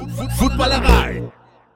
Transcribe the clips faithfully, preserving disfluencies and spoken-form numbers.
Footballerei.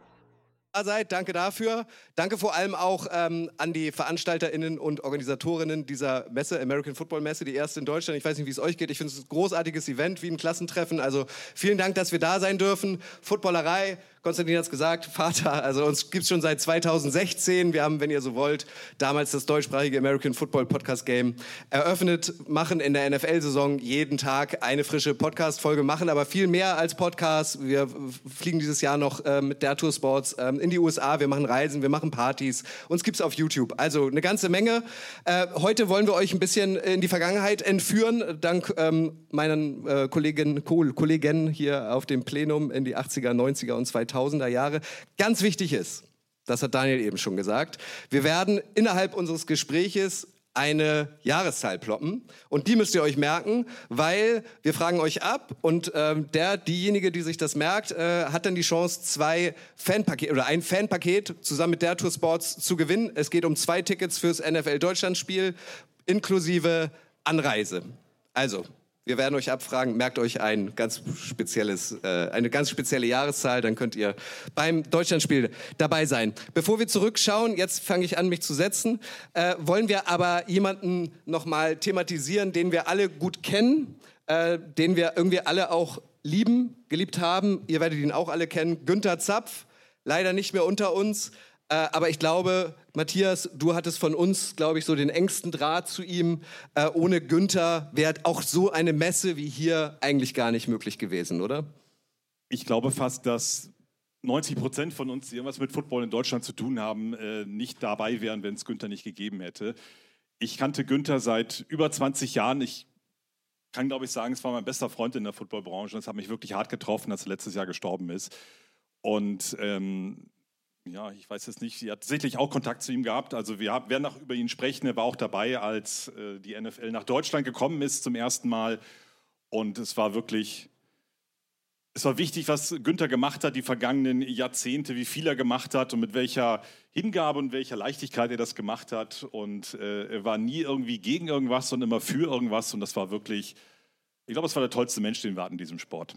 Seid. Danke dafür. Danke vor allem auch ähm, an die VeranstalterInnen und Organisatorinnen dieser Messe, American Football Messe, die erste in Deutschland. Ich weiß nicht, wie es euch geht. Ich finde es ein großartiges Event, wie ein Klassentreffen. Also vielen Dank, dass wir da sein dürfen. Footballerei, Konstantin hat es gesagt, Vater, also uns gibt es schon seit zweitausendsechzehn. Wir haben, wenn ihr so wollt, damals das deutschsprachige American Football Podcast Game eröffnet, machen in der N F L-Saison jeden Tag eine frische Podcast-Folge, machen aber viel mehr als Podcast. Wir fliegen dieses Jahr noch äh, mit der Tour Sports äh, in die U S A, wir machen Reisen, wir machen Partys, uns gibt's auf YouTube. Also eine ganze Menge. Äh, heute wollen wir euch ein bisschen in die Vergangenheit entführen, dank ähm, meinen äh, Kolleginnen, Kollegen hier auf dem Plenum in die achtziger, neunziger und zweitausender Jahre. Ganz wichtig ist, das hat Daniel eben schon gesagt, wir werden innerhalb unseres Gespräches eine Jahreszahl ploppen und die müsst ihr euch merken, weil wir fragen euch ab und ähm, der, diejenige, die sich das merkt, äh, hat dann die Chance, zwei Fanpakete oder ein Fanpaket zusammen mit der Tour Sports zu gewinnen. Es geht um zwei Tickets fürs N F L-Deutschland-Spiel inklusive Anreise. Also, wir werden euch abfragen, merkt euch ein ganz spezielles, äh, eine ganz spezielle Jahreszahl, dann könnt ihr beim Deutschlandspiel dabei sein. Bevor wir zurückschauen, jetzt fange ich an, mich zu setzen, äh, wollen wir aber jemanden nochmal thematisieren, den wir alle gut kennen, äh, den wir irgendwie alle auch lieben, geliebt haben. Ihr werdet ihn auch alle kennen, Günther Zapf, leider nicht mehr unter uns. Äh, aber ich glaube, Matthias, du hattest von uns, glaube ich, so den engsten Draht zu ihm. Äh, ohne Günther wäre auch so eine Messe wie hier eigentlich gar nicht möglich gewesen, oder? Ich glaube fast, dass neunzig Prozent von uns, die irgendwas mit Football in Deutschland zu tun haben, äh, nicht dabei wären, wenn es Günther nicht gegeben hätte. Ich kannte Günther seit über zwanzig Jahren. Ich kann, glaube ich, sagen, es war mein bester Freund in der Footballbranche. Das hat mich wirklich hart getroffen, als er letztes Jahr gestorben ist. Und ähm, ja, ich weiß jetzt nicht, sie hat sicherlich auch Kontakt zu ihm gehabt. Also wir werden noch über ihn sprechen. Er war auch dabei, als äh, die N F L nach Deutschland gekommen ist zum ersten Mal. Und es war wirklich, es war wichtig, was Günther gemacht hat, die vergangenen Jahrzehnte, wie viel er gemacht hat und mit welcher Hingabe und welcher Leichtigkeit er das gemacht hat. Und äh, er war nie irgendwie gegen irgendwas, sondern immer für irgendwas. Und das war wirklich, ich glaube, es war der tollste Mensch, den wir hatten in diesem Sport.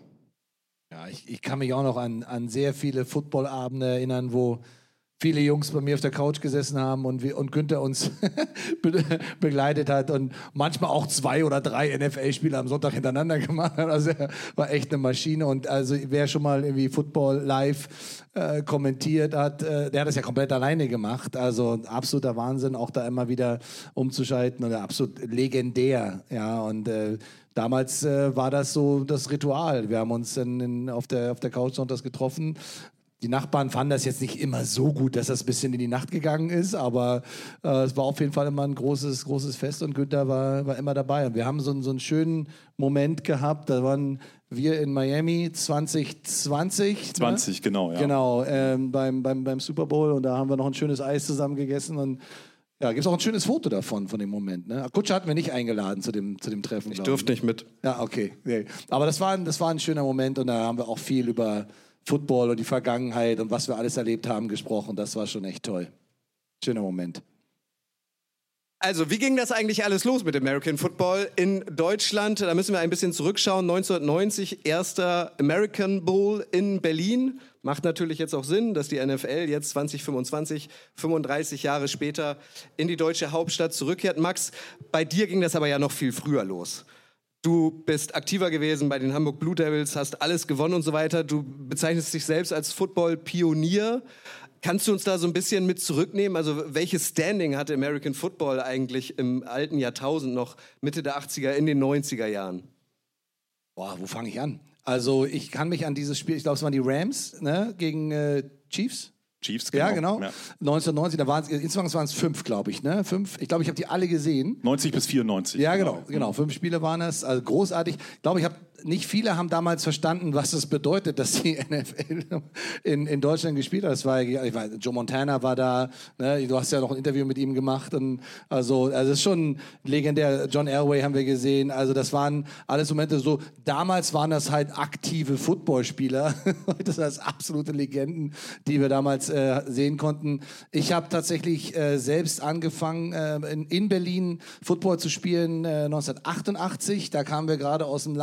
Ja, ich, ich kann mich auch noch an, an sehr viele Footballabende erinnern, wo viele Jungs bei mir auf der Couch gesessen haben und, wir, und Günther uns be begleitet hat und manchmal auch zwei oder drei N F L-Spiele am Sonntag hintereinander gemacht hat. Also er war echt eine Maschine und also wer schon mal irgendwie Football live äh, kommentiert hat, äh, der hat das ja komplett alleine gemacht. Also absoluter Wahnsinn, auch da immer wieder umzuschalten und absolut legendär. Ja, und äh, damals äh, war das so das Ritual. Wir haben uns dann in, auf der, auf der Couch sonntags getroffen. Die Nachbarn fanden das jetzt nicht immer so gut, dass das ein bisschen in die Nacht gegangen ist, aber äh, es war auf jeden Fall immer ein großes, großes Fest und Günther war, war immer dabei. Und wir haben so, so einen schönen Moment gehabt, da waren wir in Miami zwanzig zwanzig. zwanzig, ne? Genau, ja. Genau, ähm, beim, beim, beim Super Bowl und da haben wir noch ein schönes Eis zusammen gegessen und ja, gibt es auch ein schönes Foto davon, von dem Moment. Ne? Kutscher hatten wir nicht eingeladen zu dem, zu dem Treffen. Ich durfte nicht mit. Ja, okay. Nee. Aber das war, das war ein schöner Moment und da haben wir auch viel über Football und die Vergangenheit und was wir alles erlebt haben gesprochen. Das war schon echt toll. Schöner Moment. Also, wie ging das eigentlich alles los mit American Football in Deutschland? Da müssen wir ein bisschen zurückschauen. neunzehnhundertneunzig, erster American Bowl in Berlin. Macht natürlich jetzt auch Sinn, dass die N F L jetzt zwanzig fünfundzwanzig, fünfunddreißig Jahre später in die deutsche Hauptstadt zurückkehrt. Max, bei dir ging das aber ja noch viel früher los. Du bist aktiver gewesen bei den Hamburg Blue Devils, hast alles gewonnen und so weiter. Du bezeichnest dich selbst als Football-Pionier. Kannst du uns da so ein bisschen mit zurücknehmen? Also welches Standing hatte American Football eigentlich im alten Jahrtausend noch, Mitte der achtziger, in den neunziger Jahren? Boah, wo fange ich an? Also ich kann mich an dieses Spiel, ich glaube es waren die Rams, ne, gegen äh, Chiefs. Chiefs, genau. Ja, genau. Ja. neunzehnhundertneunzig, da waren es, insgesamt waren es fünf, glaube ich, ne? Fünf. Ich glaube, ich habe die alle gesehen. neunzig bis vierundneunzig. Ja, genau, genau. Fünf Spiele waren es, also großartig. Ich glaube, ich habe nicht viele haben damals verstanden, was es bedeutet, dass die N F L in, in Deutschland gespielt hat. Das war, ich weiß, Joe Montana war da, ne? Du hast ja noch ein Interview mit ihm gemacht. Und also, also das ist schon legendär. John Elway haben wir gesehen. Also das waren alles Momente so, damals waren das halt aktive Footballspieler. Das sind das absolute Legenden, die wir damals äh, sehen konnten. Ich habe tatsächlich äh, selbst angefangen, äh, in, in Berlin Football zu spielen, äh, neunzehnhundertachtundachtzig. Da kamen wir gerade aus einem langen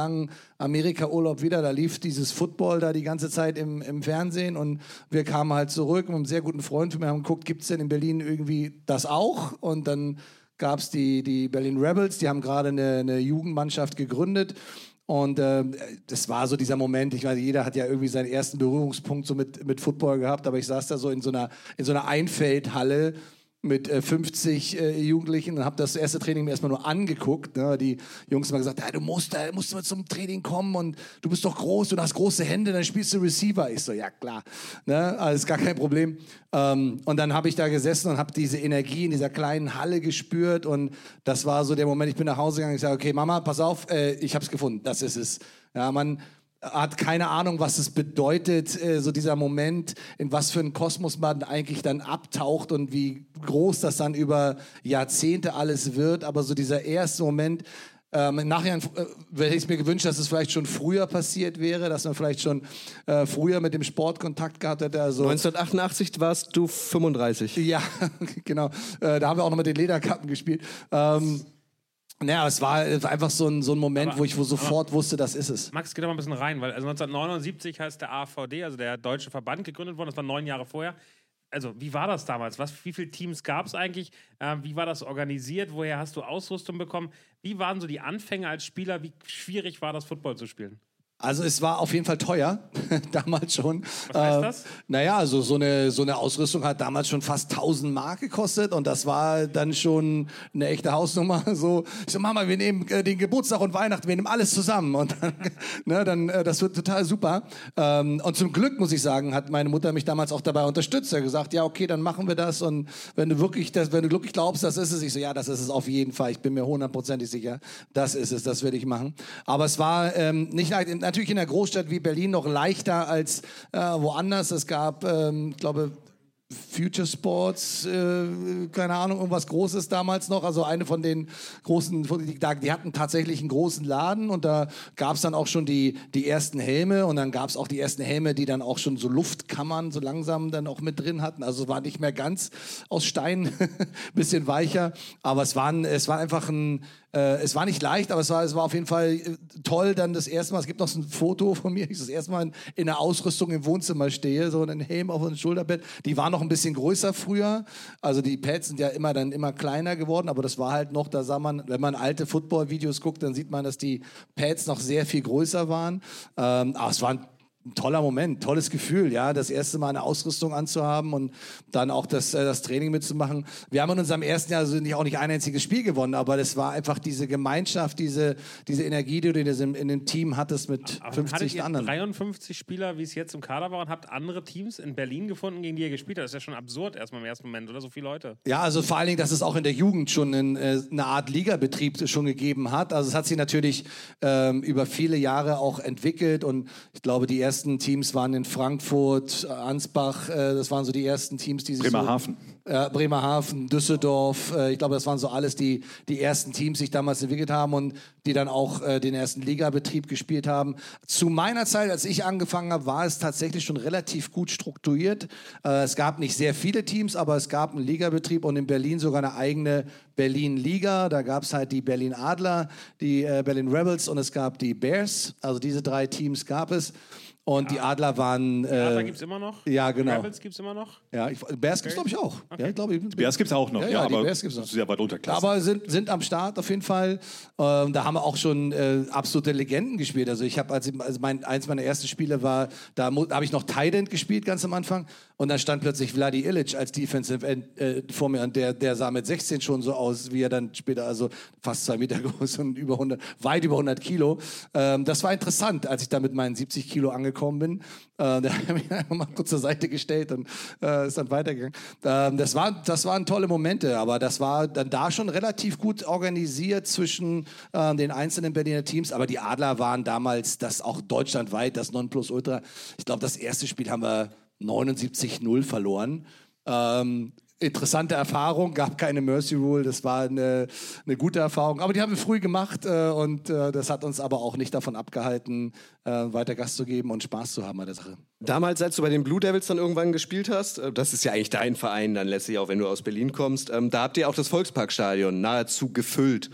Amerika-Urlaub wieder, da lief dieses Football da die ganze Zeit im, im Fernsehen und wir kamen halt zurück mit einem sehr guten Freund von mir, haben geguckt, gibt es denn in Berlin irgendwie das auch? Und dann gab es die, die Berlin Rebels, die haben gerade eine, eine Jugendmannschaft gegründet. Und äh, das war so dieser Moment, ich weiß, jeder hat ja irgendwie seinen ersten Berührungspunkt so mit, mit Football gehabt, aber ich saß da so in so einer, in so einer Einfeldhalle mit äh, fünfzig äh, Jugendlichen und habe das erste Training mir erstmal nur angeguckt. Ne? Die Jungs haben mal gesagt, ja, du musst, da musst du mal zum Training kommen und du bist doch groß, du hast große Hände, dann spielst du Receiver. Ich so, ja klar, ne? Alles gar kein Problem. Ähm, und dann habe ich da gesessen und habe diese Energie in dieser kleinen Halle gespürt und das war so der Moment, ich bin nach Hause gegangen und ich sage, okay Mama, pass auf, äh, ich habe es gefunden, das ist es. Ja, man hat keine Ahnung, was es bedeutet, äh, so dieser Moment, in was für einen Kosmos man eigentlich dann abtaucht und wie groß das dann über Jahrzehnte alles wird. Aber so dieser erste Moment, ähm, im Nachhinein äh, hätte ich mir gewünscht, dass es vielleicht schon früher passiert wäre, dass man vielleicht schon äh, früher mit dem Sport Kontakt gehabt hätte. Also neunzehnhundertachtundachtzig warst du fünfunddreißig. Ja, genau. Äh, da haben wir auch noch mit den Lederkappen gespielt. Ähm, Naja, es war einfach so ein, so ein Moment, aber, wo ich wo sofort wusste, das ist es. Max, geh da mal ein bisschen rein, weil also neunzehnhundertneunundsiebzig heißt der A V D, also der Deutsche Verband, gegründet worden. Das war neun Jahre vorher. Also, wie war das damals? Was, wie viele Teams gab es eigentlich? Äh, wie war das organisiert? Woher hast du Ausrüstung bekommen? Wie waren so die Anfänge als Spieler? Wie schwierig war das, Football zu spielen? Also es war auf jeden Fall teuer, damals schon. Was heißt das? Äh, naja, also so eine, so eine Ausrüstung hat damals schon fast tausend Mark gekostet und das war dann schon eine echte Hausnummer. So, ich so, Mama, wir nehmen äh, den Geburtstag und Weihnachten, wir nehmen alles zusammen und dann, ne, dann äh, das wird total super. Ähm, und zum Glück, muss ich sagen, hat meine Mutter mich damals auch dabei unterstützt. Er hat gesagt, ja, okay, dann machen wir das und wenn du wirklich, das, wenn du wirklich glaubst, das ist es, ich so, ja, das ist es auf jeden Fall. Ich bin mir hundertprozentig sicher, das ist es, das werde ich machen. Aber es war ähm, nicht leicht. Natürlich in einer Großstadt wie Berlin noch leichter als äh, woanders. Es gab, ähm, ich glaube, Future Sports, äh, keine Ahnung, irgendwas Großes damals noch. Also eine von den großen, die, die hatten tatsächlich einen großen Laden und da gab es dann auch schon die, die ersten Helme und dann gab es auch die ersten Helme, die dann auch schon so Luftkammern so langsam dann auch mit drin hatten. Also es war nicht mehr ganz aus Stein, bisschen weicher, aber es war, ein, es war einfach ein Äh, es war nicht leicht, aber es war, es war auf jeden Fall äh, toll, dann das erste Mal, es gibt noch so ein Foto von mir, ich das erste Mal in, in der Ausrüstung im Wohnzimmer stehe, so ein Helm auf dem Schulterbett. Die war noch ein bisschen größer früher, also die Pads sind ja immer dann immer kleiner geworden, aber das war halt noch, da sah man, wenn man alte Football-Videos guckt, dann sieht man, dass die Pads noch sehr viel größer waren. Ähm, aber es war ein Ein toller Moment, tolles Gefühl, ja, das erste Mal eine Ausrüstung anzuhaben und dann auch das, äh, das Training mitzumachen. Wir haben in unserem ersten Jahr also nicht, auch nicht ein einziges Spiel gewonnen, aber das war einfach diese Gemeinschaft, diese, diese Energie, die du in, diesem, in dem Team hattest mit aber fünfzig hattet ihr anderen. dreiundfünfzig Spieler, wie es jetzt im Kader war, und habt andere Teams in Berlin gefunden, gegen die ihr gespielt habt? Das ist ja schon absurd erstmal im ersten Moment, oder? So viele Leute. Ja, also vor allen Dingen, dass es auch in der Jugend schon in, äh, eine Art Ligabetrieb schon gegeben hat. Also es hat sich natürlich ähm, über viele Jahre auch entwickelt und ich glaube, die ersten Teams waren in Frankfurt, Ansbach, äh, das waren so die ersten Teams, die sich Bremerhaven. So, äh, Bremerhaven, Düsseldorf, äh, ich glaube, das waren so alles die, die ersten Teams, die sich damals entwickelt haben und die dann auch äh, den ersten Ligabetrieb gespielt haben. Zu meiner Zeit, als ich angefangen habe, war es tatsächlich schon relativ gut strukturiert. Äh, es gab nicht sehr viele Teams, aber es gab einen Ligabetrieb und in Berlin sogar eine eigene Berlin-Liga. Da gab es halt die Berlin Adler, die äh, Berlin Rebels und es gab die Bears. Also diese drei Teams gab es. Und ja. die Adler waren... Äh, die Adler gibt es immer noch? Ja, genau. Die Rebels gibt es immer noch? Ja, ich, Bears gibt es, glaube ich, auch. Okay. Ja, ich glaub, ich, die Bears gibt es auch noch, ja, ja, ja die aber Bears gibt's noch. sehr weit unter Klasse. Aber sind, sind am Start auf jeden Fall. Ähm, da haben wir auch schon äh, absolute Legenden gespielt. Also ich habe, als, als mein, eins meiner ersten Spiele war, da habe ich noch Tight End gespielt, ganz am Anfang. Und dann stand plötzlich Vladi Ilic als Defensive End äh, vor mir. Und der, der sah mit sechzehn schon so aus, wie er dann später, also fast zwei Meter groß und über hundert, weit über hundert Kilo. Ähm, das war interessant, als ich da mit meinen siebzig Kilo angekommen bin. Äh, der hat mich einfach mal kurz zur Seite gestellt und äh, ist dann weitergegangen. Ähm, das, war, das waren tolle Momente, aber das war dann da schon relativ gut organisiert zwischen äh, den einzelnen Berliner Teams. Aber die Adler waren damals das auch deutschlandweit, das Nonplusultra. Ich glaube, das erste Spiel haben wir neunundsiebzig null verloren. Ähm, interessante Erfahrung, gab keine Mercy Rule, das war eine, eine gute Erfahrung. Aber die haben wir früh gemacht äh, und äh, das hat uns aber auch nicht davon abgehalten, äh, weiter Gas zu geben und Spaß zu haben bei der Sache. Damals, als du bei den Blue Devils dann irgendwann gespielt hast, das ist ja eigentlich dein Verein dann letztlich auch, wenn du aus Berlin kommst, ähm, da habt ihr auch das Volksparkstadion nahezu gefüllt.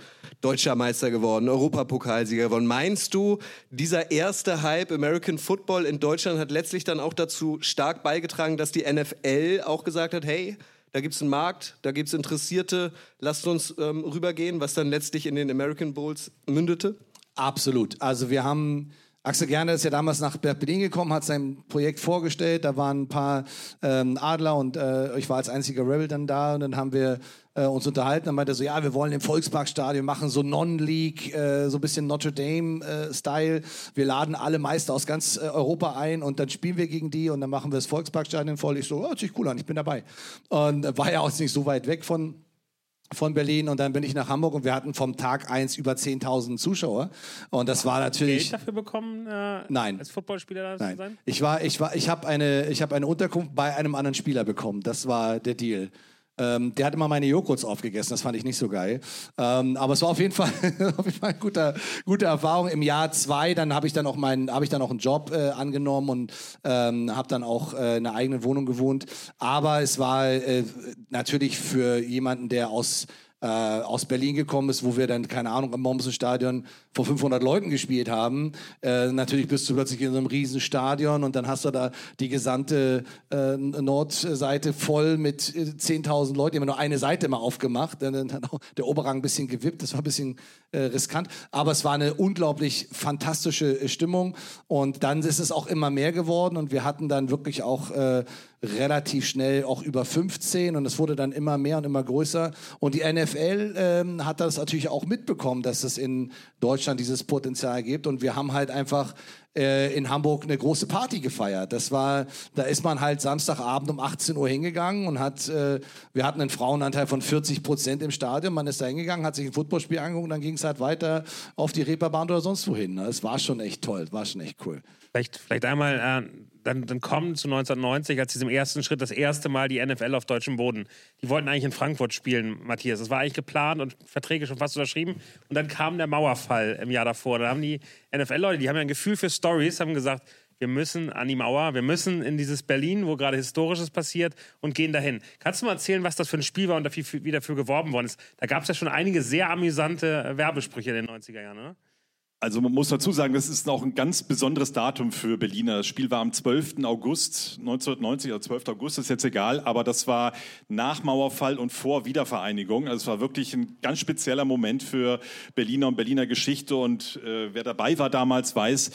Deutscher Meister geworden, Europapokalsieger geworden. Meinst du, dieser erste Hype American Football in Deutschland hat letztlich dann auch dazu stark beigetragen, dass die N F L auch gesagt hat, hey, da gibt es einen Markt, da gibt es Interessierte, lasst uns ähm, rübergehen, was dann letztlich in den American Bowls mündete? Absolut. Also wir haben... Axel Gerner ist ja damals nach Berlin gekommen, hat sein Projekt vorgestellt. Da waren ein paar ähm, Adler und äh, ich war als einziger Rebel dann da. Und dann haben wir äh, uns unterhalten. Dann meinte er so, ja, wir wollen im Volksparkstadion machen, so Non-League, äh, so ein bisschen Notre Dame-Style. Äh, wir laden alle Meister aus ganz äh, Europa ein und dann spielen wir gegen die und dann machen wir das Volksparkstadion voll. Ich so, oh, hört sich cool an, ich bin dabei. Und äh, war ja auch nicht so weit weg von... von Berlin und dann bin ich nach Hamburg und wir hatten vom Tag eins über zehntausend Zuschauer und das war natürlich... Geld dafür bekommen, äh, Nein. als Footballspieler da Nein. zu sein? Ich war, ich war, ich habe eine, ich habe eine Unterkunft bei einem anderen Spieler bekommen. Das war der Deal. Ähm, der hat immer meine Joghurts aufgegessen, das fand ich nicht so geil. Ähm, aber es war auf jeden Fall, auf jeden Fall eine gute, gute Erfahrung. Im Jahr zwei, dann habe ich dann auch meinen, habe ich dann auch einen Job äh, angenommen und ähm, habe dann auch äh, in einer eigenen Wohnung gewohnt. Aber es war äh, natürlich für jemanden, der aus Äh, aus Berlin gekommen ist, wo wir dann, keine Ahnung, im Mommsen-Stadion vor fünfhundert Leuten gespielt haben. Äh, natürlich bist du plötzlich in so einem riesen Stadion und dann hast du da die gesamte äh, Nordseite voll mit äh, zehntausend Leuten. Die haben nur eine Seite immer aufgemacht. Dann, dann hat auch der Oberrang ein bisschen gewippt. Das war ein bisschen äh, riskant. Aber es war eine unglaublich fantastische äh, Stimmung. Und dann ist es auch immer mehr geworden und wir hatten dann wirklich auch äh, relativ schnell auch über fünfzehn und es wurde dann immer mehr und immer größer. Und die N F L ähm, hat das natürlich auch mitbekommen, dass es in Deutschland dieses Potenzial gibt. Und wir haben halt einfach äh, in Hamburg eine große Party gefeiert. Das war, da ist man halt Samstagabend um achtzehn Uhr hingegangen und hat, äh, wir hatten einen Frauenanteil von vierzig Prozent im Stadion. Man ist da hingegangen, hat sich ein Footballspiel angeguckt und dann ging es halt weiter auf die Reeperbahn oder sonst wohin. Es war schon echt toll, war schon echt cool. Vielleicht, vielleicht einmal, äh, dann, dann kommen zu neunzehnhundertneunzig, als diesem ersten Schritt das erste Mal die N F L auf deutschem Boden. Die wollten eigentlich in Frankfurt spielen, Matthias. Das war eigentlich geplant und Verträge schon fast unterschrieben. Und dann kam der Mauerfall im Jahr davor. Da haben die N F L-Leute, die haben ja ein Gefühl für Stories, haben gesagt, wir müssen an die Mauer, wir müssen in dieses Berlin, wo gerade Historisches passiert und gehen dahin. Kannst du mal erzählen, was das für ein Spiel war und dafür, wie dafür geworben worden ist? Da gab es ja schon einige sehr amüsante Werbesprüche in den neunziger Jahren, oder? Also man muss dazu sagen, das ist auch ein ganz besonderes Datum für Berliner. Das Spiel war am zwölften August neunzehnhundertneunzig, oder zwölften August, ist jetzt egal, aber das war nach Mauerfall und vor Wiedervereinigung. Also es war wirklich ein ganz spezieller Moment für Berliner und Berliner Geschichte und äh, wer dabei war damals, weiß,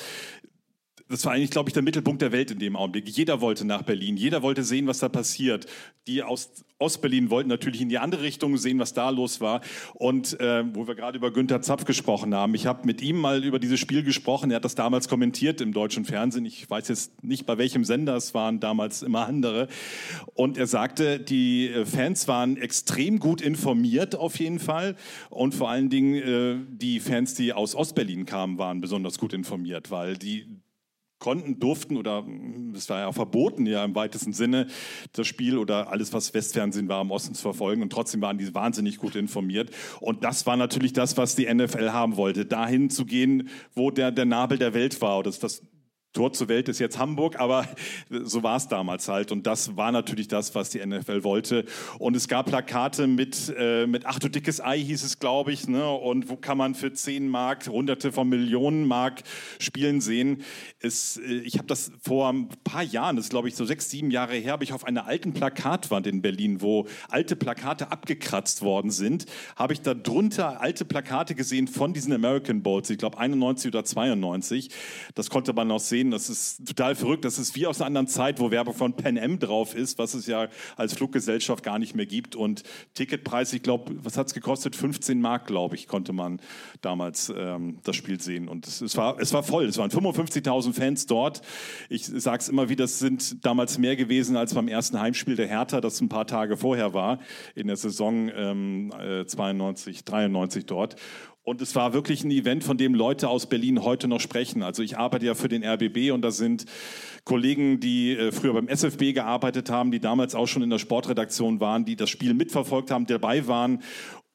das war eigentlich, glaube ich, der Mittelpunkt der Welt in dem Augenblick. Jeder wollte nach Berlin, jeder wollte sehen, was da passiert. Die aus Ostberlin wollten natürlich in die andere Richtung sehen, was da los war. Und äh, wo wir gerade über Günther Zapf gesprochen haben, ich habe mit ihm mal über dieses Spiel gesprochen. Er hat das damals kommentiert im deutschen Fernsehen. Ich weiß jetzt nicht, bei welchem Sender, es waren damals immer andere. Und er sagte, die Fans waren extrem gut informiert auf jeden Fall. Und vor allen Dingen äh, die Fans, die aus Ostberlin kamen, waren besonders gut informiert, weil die konnten, durften oder es war ja auch verboten, ja im weitesten Sinne, das Spiel oder alles, was Westfernsehen war, im Osten zu verfolgen und trotzdem waren die wahnsinnig gut informiert und das war natürlich das, was die N F L haben wollte, dahin zu gehen, wo der, der Nabel der Welt war oder das, das Tor zur Welt ist jetzt Hamburg, aber so war es damals halt. Und das war natürlich das, was die N F L wollte. Und es gab Plakate mit, äh, mit ach du dickes Ei, hieß es, glaube ich. Ne? Und wo kann man für zehn Mark, hunderte von Millionen Mark spielen sehen. Es, äh, ich habe das vor ein paar Jahren, das ist glaube ich so sechs, sieben Jahre her, habe ich auf einer alten Plakatwand in Berlin, wo alte Plakate abgekratzt worden sind, habe ich da drunter alte Plakate gesehen von diesen American Bowls. Ich glaube einundneunzig oder zweiundneunzig. Das konnte man noch sehen. Das ist total verrückt. Das ist wie aus einer anderen Zeit, wo Werbung von Pan Am drauf ist, was es ja als Fluggesellschaft gar nicht mehr gibt. Und Ticketpreis, ich glaube, was hat es gekostet? fünfzehn Mark, glaube ich, konnte man damals ähm, das Spiel sehen. Und es, es, war, es war voll. Es waren fünfundfünfzigtausend Fans dort. Ich sage es immer wieder, es sind damals mehr gewesen als beim ersten Heimspiel der Hertha, das ein paar Tage vorher war, in der Saison ähm, zweiundneunzig, dreiundneunzig dort. Und es war wirklich ein Event, von dem Leute aus Berlin heute noch sprechen. Also ich arbeite ja für den R B B und da sind Kollegen, die äh, früher beim S F B gearbeitet haben, die damals auch schon in der Sportredaktion waren, die das Spiel mitverfolgt haben, dabei waren.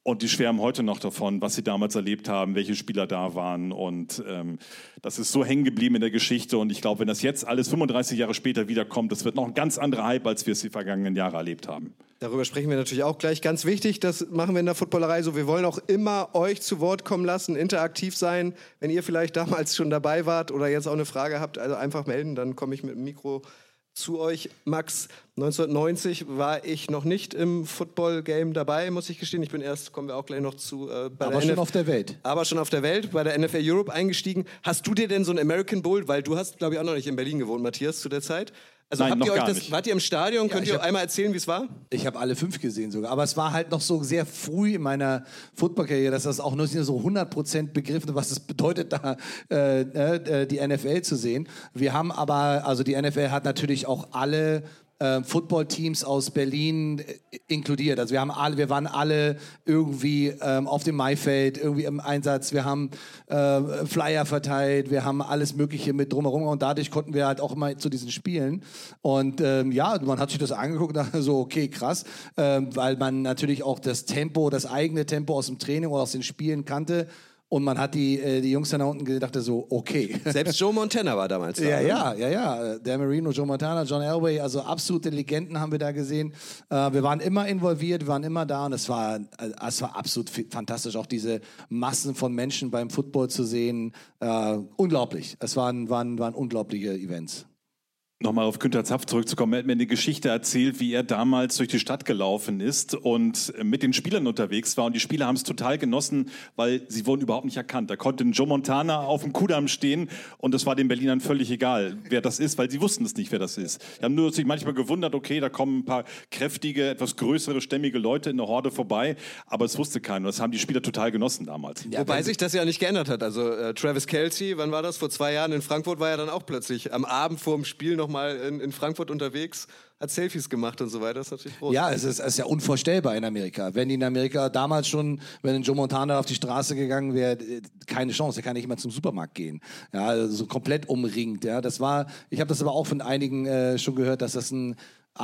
Und die schwärmen heute noch davon, was sie damals erlebt haben, welche Spieler da waren. Und ähm, das ist so hängen geblieben in der Geschichte. Und ich glaube, wenn das jetzt alles fünfunddreißig Jahre später wiederkommt, das wird noch ein ganz anderer Hype, als wir es die vergangenen Jahre erlebt haben. Darüber sprechen wir natürlich auch gleich. Ganz wichtig, das machen wir in der Footballerei so. Wir wollen auch immer euch zu Wort kommen lassen, interaktiv sein. Wenn ihr vielleicht damals schon dabei wart oder jetzt auch eine Frage habt, also einfach melden, dann komme ich mit dem Mikro zu euch. Max, neunzehnhundertneunzig war ich noch nicht im Football-Game dabei, muss ich gestehen. Ich bin erst, kommen wir auch gleich noch zu, äh, bei Aber der schon N F- auf der Welt. Aber schon auf der Welt, bei der N F L Europe eingestiegen. Hast du dir denn so ein American Bowl, weil du hast, glaube ich, auch noch nicht in Berlin gewohnt, Matthias, zu der Zeit? Also Nein, habt noch ihr euch gar das, nicht. wart ihr im Stadion? Könnt ich ihr hab- einmal erzählen, wie es war? Ich habe alle fünf gesehen sogar. Aber es war halt noch so sehr früh in meiner Football-Karriere, dass das auch noch nicht so hundert Prozent begriffen, was es bedeutet, da äh, äh, die N F L zu sehen. Wir haben aber, also die N F L hat natürlich auch alle äh, Football-Teams aus Berlin äh, inkludiert. Also wir haben alle, wir waren alle irgendwie ähm, auf dem Maifeld, irgendwie im Einsatz. Wir haben äh, Flyer verteilt, wir haben alles Mögliche mit drumherum und dadurch konnten wir halt auch immer zu diesen Spielen. Und ähm, ja, man hat sich das angeguckt und dachte so, okay, krass, ähm, weil man natürlich auch das Tempo, das eigene Tempo aus dem Training oder aus den Spielen kannte. Und man hat die, äh, die Jungs dann da unten gedacht, so, okay. Selbst Joe Montana war damals da. Ja, ne? ja, ja, ja. Der Marino, Joe Montana, John Elway, also absolute Legenden haben wir da gesehen. Äh, wir waren immer involviert, wir waren immer da und es war, äh, es war absolut f- fantastisch, auch diese Massen von Menschen beim Football zu sehen. Äh, unglaublich. Es waren, waren, waren unglaubliche Events. Nochmal auf Günter Zapf zurückzukommen. Er hat mir eine Geschichte erzählt, wie er damals durch die Stadt gelaufen ist und mit den Spielern unterwegs war. Und die Spieler haben es total genossen, weil sie wurden überhaupt nicht erkannt. Da konnte ein Joe Montana auf dem Kudamm stehen und es war den Berlinern völlig egal, wer das ist, weil sie wussten es nicht, wer das ist. Die haben nur sich manchmal gewundert, okay, da kommen ein paar kräftige, etwas größere, stämmige Leute in der Horde vorbei. Aber es wusste keiner. Das haben die Spieler total genossen damals. Ja, Wobei wenn- sich das ja nicht geändert hat. Also äh, Travis Kelce, wann war das? Vor zwei Jahren in Frankfurt war er dann auch plötzlich am Abend vor dem Spiel noch mal in, in Frankfurt unterwegs, hat Selfies gemacht und so weiter. Das ist natürlich groß. Ja, es ist, es ist ja unvorstellbar in Amerika. Wenn die in Amerika damals schon, wenn ein Joe Montana auf die Straße gegangen wäre, äh, keine Chance, der kann nicht mal zum Supermarkt gehen. Ja, also so komplett umringt. Ja, das war, ich habe das aber auch von einigen äh, schon gehört, dass das ein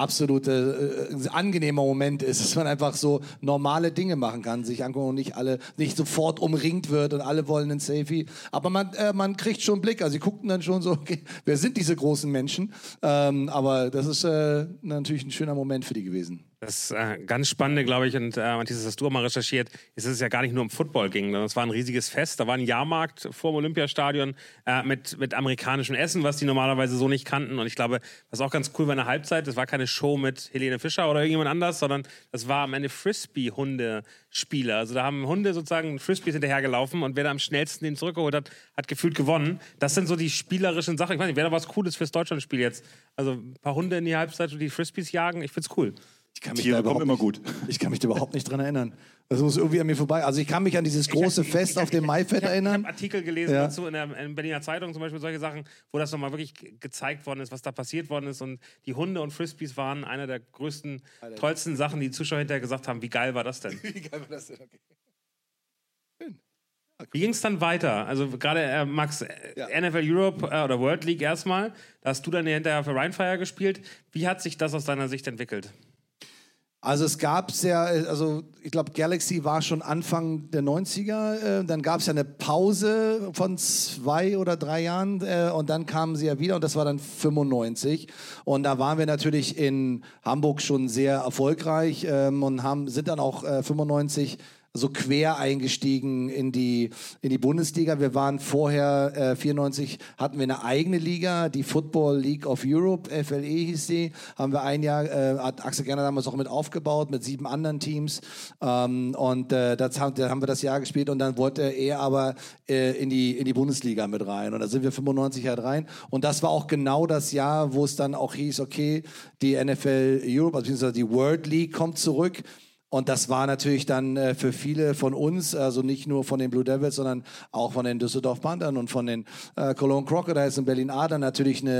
absolute äh, angenehmer Moment ist, dass man einfach so normale Dinge machen kann, sich angucken und nicht alle nicht sofort umringt wird und alle wollen ein Selfie. Aber man äh, man kriegt schon einen Blick. Also sie guckten dann schon so, okay, wer sind diese großen Menschen? Ähm, aber das ist äh, natürlich ein schöner Moment für die gewesen. Das äh, ganz Spannende, glaube ich, und äh, Matthias, das hast du auch mal recherchiert, ist, dass es ja gar nicht nur um Football ging, sondern es war ein riesiges Fest. Da war ein Jahrmarkt vor dem Olympiastadion äh, mit, mit amerikanischem Essen, was die normalerweise so nicht kannten. Und ich glaube, was auch ganz cool war in der Halbzeit, das war keine Show mit Helene Fischer oder irgendjemand anders, sondern das war am Ende Frisbee-Hunde-Spieler. Also da haben Hunde sozusagen Frisbees hinterhergelaufen und wer da am schnellsten den zurückgeholt hat, hat gefühlt gewonnen. Das sind so die spielerischen Sachen. Ich weiß nicht, wäre da was Cooles fürs Deutschlandspiel jetzt? Also ein paar Hunde in die Halbzeit und die Frisbees jagen, ich find's cool. Ich kann mich Tiere da überhaupt kommen immer nicht, gut. Ich kann mich da überhaupt nicht dran erinnern. Das muss irgendwie an mir vorbei. Also ich kann mich an dieses große Fest auf dem Maifeld Ich erinnern. habe Artikel gelesen Ja. dazu in der in Berliner Zeitung, zum Beispiel solche Sachen, wo das nochmal wirklich ge- gezeigt worden ist, was da passiert worden ist. Und die Hunde und Frisbees waren einer der größten, tollsten Sachen, die die Zuschauer hinterher gesagt haben, wie geil war das denn? Wie geil war das denn? Okay. Wie ging es dann weiter? Also gerade äh, Max, äh, N F L Europe äh, oder World League erstmal, da hast du dann ja hinterher für Rheinfire gespielt. Wie hat sich das aus deiner Sicht entwickelt? Also es gab ja, also ich glaube Galaxy war schon Anfang der neunziger, äh, dann gab es ja eine Pause von zwei oder drei Jahren äh, und dann kamen sie ja wieder und das war dann fünfundneunzig und da waren wir natürlich in Hamburg schon sehr erfolgreich ähm, und haben, sind dann auch äh, fünfundneunzig so quer eingestiegen in die, in die Bundesliga. Wir waren vorher, äh, vierundneunzig hatten wir eine eigene Liga, die Football League of Europe, F L E hieß die, haben wir ein Jahr, äh, hat Axel Gerner damals auch mit aufgebaut, mit sieben anderen Teams ähm, und äh, das haben, da haben wir das Jahr gespielt und dann wollte er aber äh, in, die, in die Bundesliga mit rein und da sind wir fünfundneunzig halt rein und das war auch genau das Jahr, wo es dann auch hieß, okay, die N F L Europe, also beziehungsweise die World League kommt zurück. Und das war natürlich dann äh, für viele von uns, also nicht nur von den Blue Devils, sondern auch von den Düsseldorf Panthern und von den äh, Cologne Crocodiles und Berlin Adler natürlich eine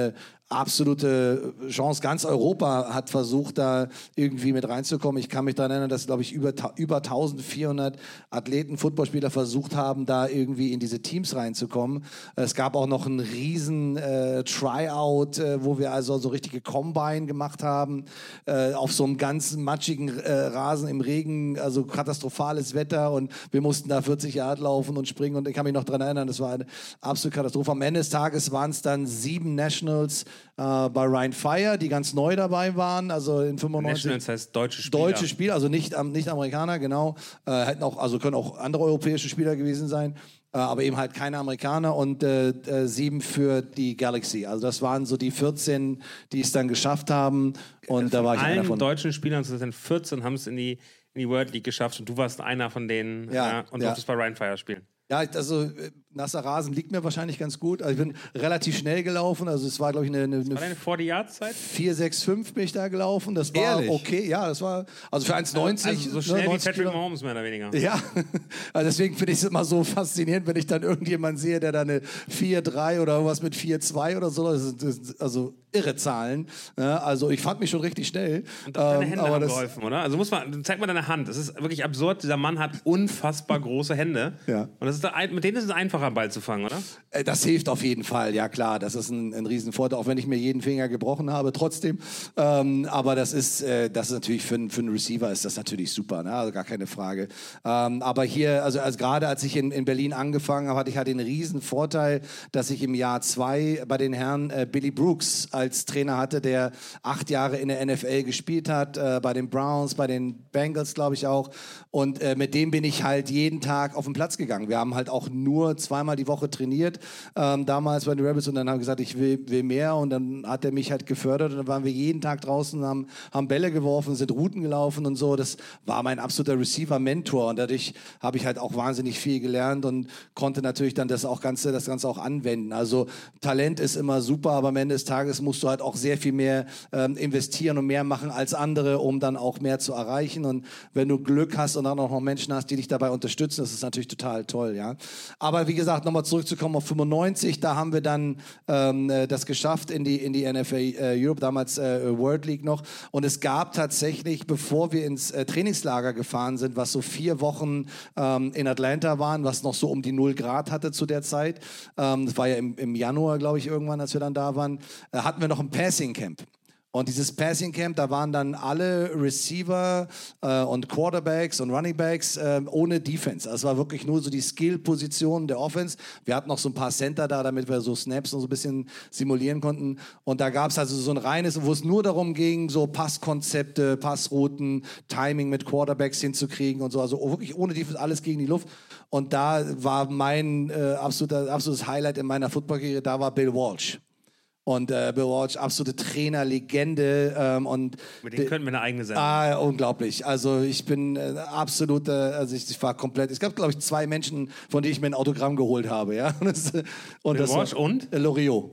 absolute Chance. Ganz Europa hat versucht, da irgendwie mit reinzukommen. Ich kann mich daran erinnern, dass, glaube ich, über, über eintausendvierhundert Athleten, Footballspieler versucht haben, da irgendwie in diese Teams reinzukommen. Es gab auch noch einen riesen äh, Tryout, äh, wo wir also so richtige Combine gemacht haben, äh, auf so einem ganz matschigen äh, Rasen im Regen, also katastrophales Wetter, und wir mussten da vierzig Yard laufen und springen, und ich kann mich noch daran erinnern, das war eine absolute Katastrophe. Am Ende des Tages waren es dann sieben Nationals äh, bei Rhein Fire, die ganz neu dabei waren, also in fünfundneunzig. Nationals heißt deutsche Spieler. Deutsche Spieler, also nicht, nicht Amerikaner, genau. Äh, hätten auch, also können auch andere europäische Spieler gewesen sein, äh, aber eben halt keine Amerikaner, und äh, äh, sieben für die Galaxy. Also das waren so die vierzehn, die es dann geschafft haben, und von da war ich einer allen von. deutschen Spielern, das sind vierzehn, haben es in die, in die World League geschafft, und du warst einer von denen Ja, äh, und ja. durftest bei Rhein Fire spielen. Ja, also äh, nasser Rasen liegt mir wahrscheinlich ganz gut. Also ich bin relativ schnell gelaufen. Also es war, glaube ich, eine, eine, eine War deine vierzig-Yard-Zeit? vier sechs fünf bin ich da gelaufen. Das war Ehrlich? okay. Ja, das war also für eins neunzig. Also so schnell ne, wie Patrick Kilo. Mahomes, mehr oder weniger. Ja, also deswegen finde ich es immer so faszinierend, wenn ich dann irgendjemanden sehe, der da eine vier drei oder irgendwas mit vier zwei oder so, das ist, das ist also irre Zahlen. Ja, also ich fand mich schon richtig schnell. Und auch deine Ähm, Hände aber haben das, geholfen, oder? Also muss man, zeig mal deine Hand. Das ist wirklich absurd. Dieser Mann hat unfassbar große Hände. Ja. Und das ist da, mit denen ist es einfacher, einen Ball zu fangen, oder? Äh, Das hilft auf jeden Fall, ja klar, das ist ein, ein Riesenvorteil, auch wenn ich mir jeden Finger gebrochen habe, trotzdem. Ähm, aber das ist, äh, das ist natürlich für, einen- für einen Receiver ist das natürlich super, ne? Also gar keine Frage. Ähm, aber hier, also als, gerade als ich in, in Berlin angefangen habe, hatte ich halt den riesen Vorteil, dass ich im Jahr zwei bei den Herren äh, Billy Brooks als Trainer hatte, der acht Jahre in der N F L gespielt hat, äh, bei den Browns, bei den Bengals, glaube ich auch. Und äh, mit dem bin ich halt jeden Tag auf den Platz gegangen. Wir haben halt auch nur zweimal die Woche trainiert, ähm, damals bei den Rebels, und dann haben wir gesagt, ich will, will mehr, und dann hat er mich halt gefördert, und dann waren wir jeden Tag draußen, haben, haben Bälle geworfen, sind Routen gelaufen und so. Das war mein absoluter Receiver-Mentor, und dadurch habe ich halt auch wahnsinnig viel gelernt und konnte natürlich dann das auch Ganze, das Ganze auch anwenden. Also Talent ist immer super, aber am Ende des Tages musst du halt auch sehr viel mehr ähm, investieren und mehr machen als andere, um dann auch mehr zu erreichen. Und wenn du Glück hast und dann auch noch Menschen hast, die dich dabei unterstützen, das ist natürlich total toll, ja. Aber wie gesagt, nochmal zurückzukommen auf fünfundneunzig, da haben wir dann ähm, äh, das geschafft in die, in die N F L äh, Europe, damals äh, World League noch. Und es gab tatsächlich, bevor wir ins äh, Trainingslager gefahren sind, was so vier Wochen ähm, in Atlanta waren, was noch so um die null Grad hatte zu der Zeit, ähm, das war ja im, im Januar, glaube ich, irgendwann, als wir dann da waren, äh, hatten wir noch ein Passing Camp. Und dieses Passing Camp, da waren dann alle Receiver äh, und Quarterbacks und Runningbacks äh, ohne Defense. Also es war wirklich nur so die Skill-Position der Offense. Wir hatten noch so ein paar Center da, damit wir so Snaps und so ein bisschen simulieren konnten. Und da gab es also so ein reines, wo es nur darum ging, so Passkonzepte, Passrouten, Timing mit Quarterbacks hinzukriegen und so. Also wirklich ohne Defense, alles gegen die Luft. Und da war mein äh, absoluter, absolutes Highlight in meiner Football-Karriere, da war Bill Walsh. Und äh, Bill Walsh, absolute Trainer, Legende. Ähm, und Mit denen könnten wir eine eigene Sendung. Ah, unglaublich. Also ich bin äh, absolut, äh, also ich, ich war komplett, es gab, glaube ich, zwei Menschen, von denen ich mir ein Autogramm geholt habe. Ja? Und das, und Bill das Walsh war, und? Äh, Loriot.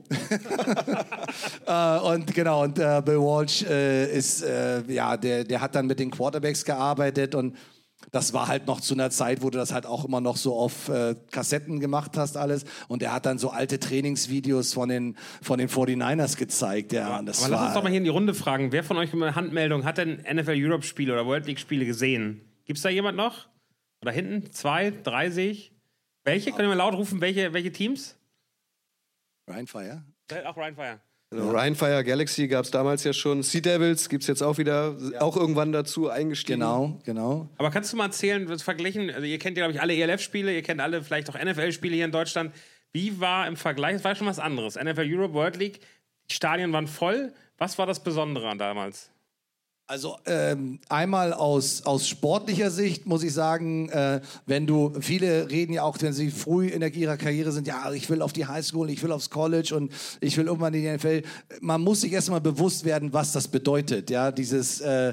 äh, und genau, und äh, Bill Walsh äh, ist, äh, ja, der, der hat dann mit den Quarterbacks gearbeitet, und das war halt noch zu einer Zeit, wo du das halt auch immer noch so auf äh, Kassetten gemacht hast, alles. Und er hat dann so alte Trainingsvideos von den, von den forty-niners gezeigt. Ja, und das Aber war, lass uns doch mal hier in die Runde fragen. Wer von euch mit einer Handmeldung hat denn N F L Europe Spiele oder World League Spiele gesehen? Gibt's da jemand noch? Oder hinten? Zwei, drei sehe ich. Welche? Können wir mal laut rufen? Welche, welche Teams? Rhein Fire? Auch Rhein Fire. Genau, Rhein Fire Galaxy gab es damals ja schon. Sea Devils gibt es jetzt auch wieder, auch irgendwann dazu eingestiegen. Genau, genau. Aber kannst du mal erzählen, was verglichen, also ihr kennt ja, glaube ich, alle E L F-Spiele, ihr kennt alle vielleicht auch N F L-Spiele hier in Deutschland. Wie war im Vergleich, das war schon was anderes, N F L Europe, World League, die Stadien waren voll. Was war das Besondere an damals? Also ähm, einmal aus, aus sportlicher Sicht muss ich sagen, äh, wenn du, viele reden ja auch, wenn sie früh in der, ihrer Karriere sind, ja, ich will auf die Highschool, ich will aufs College und ich will irgendwann in die N F L. Man muss sich erstmal bewusst werden, was das bedeutet, ja, dieses... Äh,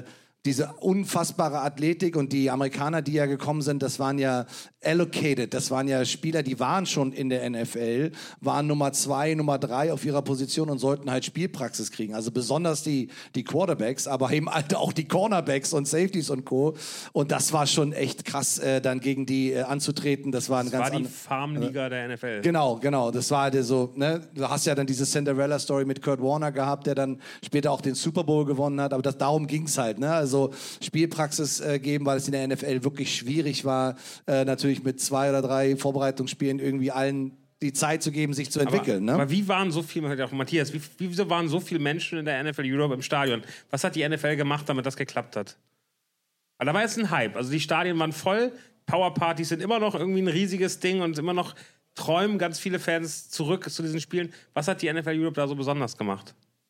diese unfassbare Athletik und die Amerikaner, die ja gekommen sind, das waren ja allocated, das waren ja Spieler, die waren schon in der N F L, waren Nummer zwei, Nummer drei auf ihrer Position und sollten halt Spielpraxis kriegen. Also besonders die, die Quarterbacks, aber eben halt auch die Cornerbacks und Safeties und Co. Und das war schon echt krass, äh, dann gegen die äh, anzutreten. Das war ein Das ganz war die an- Farmliga der N F L. Genau, genau. Das war der so, ne? Du hast ja dann diese Cinderella-Story mit Kurt Warner gehabt, der dann später auch den Super Bowl gewonnen hat. Aber das, darum ging's halt, ne? Also Spielpraxis äh, geben, weil es in der N F L wirklich schwierig war, äh, natürlich mit zwei oder drei Vorbereitungsspielen irgendwie allen die Zeit zu geben, sich zu entwickeln. Aber, ne? aber wie waren so viele, auch Matthias, wie, wieso waren so viele Menschen in der N F L Europe im Stadion? Was hat die N F L gemacht, damit das geklappt hat? Weil da war jetzt ein Hype. Also die Stadien waren voll, Powerpartys sind immer noch irgendwie ein riesiges Ding und immer noch träumen ganz viele Fans zurück zu diesen Spielen. Was hat die N F L Europe da so besonders gemacht?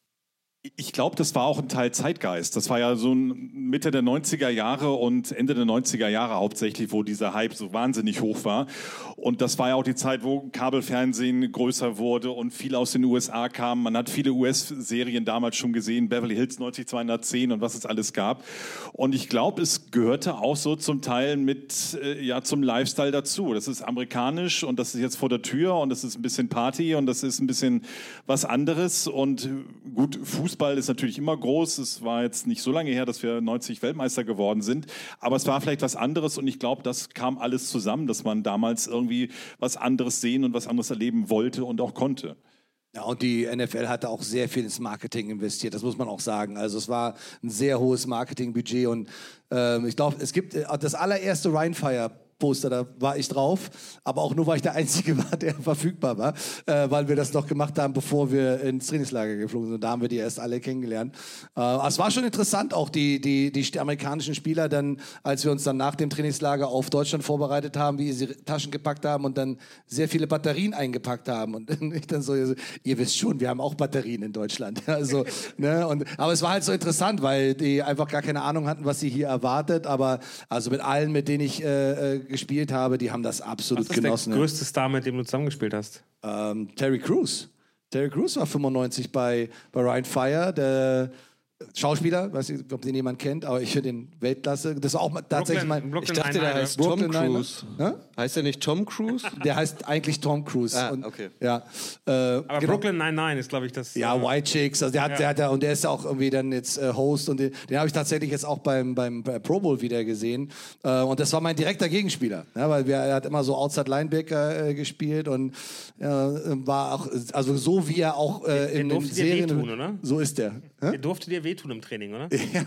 Ich glaube, das war auch ein Teil Zeitgeist. Das war ja so ein Mitte der neunziger Jahre und Ende der neunziger Jahre hauptsächlich, wo dieser Hype so wahnsinnig hoch war. Und das war ja auch die Zeit, wo Kabelfernsehen größer wurde und viel aus den U S A kam. Man hat viele U S-Serien damals schon gesehen, Beverly Hills neunzig-zweihundertzehn und was es alles gab. Und ich glaube, es gehörte auch so zum Teil mit, äh, ja, zum Lifestyle dazu. Das ist amerikanisch und das ist jetzt vor der Tür und das ist ein bisschen Party und das ist ein bisschen was anderes. Und gut, Fußball Fußball ist natürlich immer groß. Es war jetzt nicht so lange her, dass wir neunzig Weltmeister geworden sind. Aber es war vielleicht was anderes und ich glaube, das kam alles zusammen, dass man damals irgendwie was anderes sehen und was anderes erleben wollte und auch konnte. Ja, und die N F L hatte auch sehr viel ins Marketing investiert, das muss man auch sagen. Also es war ein sehr hohes Marketingbudget und äh, ich glaube, es gibt äh, das allererste Ryan Fire Poster, da war ich drauf, aber auch nur, weil ich der Einzige war, der verfügbar war, äh, weil wir das noch gemacht haben, bevor wir ins Trainingslager geflogen sind. Da haben wir die erst alle kennengelernt. Äh, es war schon interessant, auch die, die, die amerikanischen Spieler dann, als wir uns dann nach dem Trainingslager auf Deutschland vorbereitet haben, wie sie Taschen gepackt haben und dann sehr viele Batterien eingepackt haben. Und ich dann so, ihr wisst schon, wir haben auch Batterien in Deutschland. Also, ne, und, aber es war halt so interessant, weil die einfach gar keine Ahnung hatten, was sie hier erwartet. Aber also mit allen, mit denen ich äh, gespielt habe, die haben das absolut genossen. Was ist genossen. der größte Star, mit dem du zusammengespielt hast? Ähm, Terry Crews. Terry Crews war fünfundneunzig bei, bei Ryan Fire, der Schauspieler, weiß nicht, ob den jemand kennt, aber ich finde den Weltklasse. Das war auch mal tatsächlich mein... Brooklyn Ich dachte, der heißt Brooklyn Tom Cruise. Nine-Nine. Heißt der nicht Tom Cruise? Der heißt eigentlich Tom Cruise. Ah, und, okay. Ja, äh, Aber genau. Brooklyn Nine-Nine ist, glaube ich, das... Ja, äh, White Chicks, also der hat, Ja. der hat ja, und der ist ja auch irgendwie dann jetzt äh, Host und den, den habe ich tatsächlich jetzt auch beim, beim bei Pro Bowl wieder gesehen äh, und das war mein direkter Gegenspieler, ja, weil wir, er hat immer so Outside Linebacker äh, gespielt und äh, war auch, also so wie er auch äh, in der den durfte dir Serien, wehtun, oder? so ist der. Hä? Der durfte dir wehtun im Training, oder? Ja,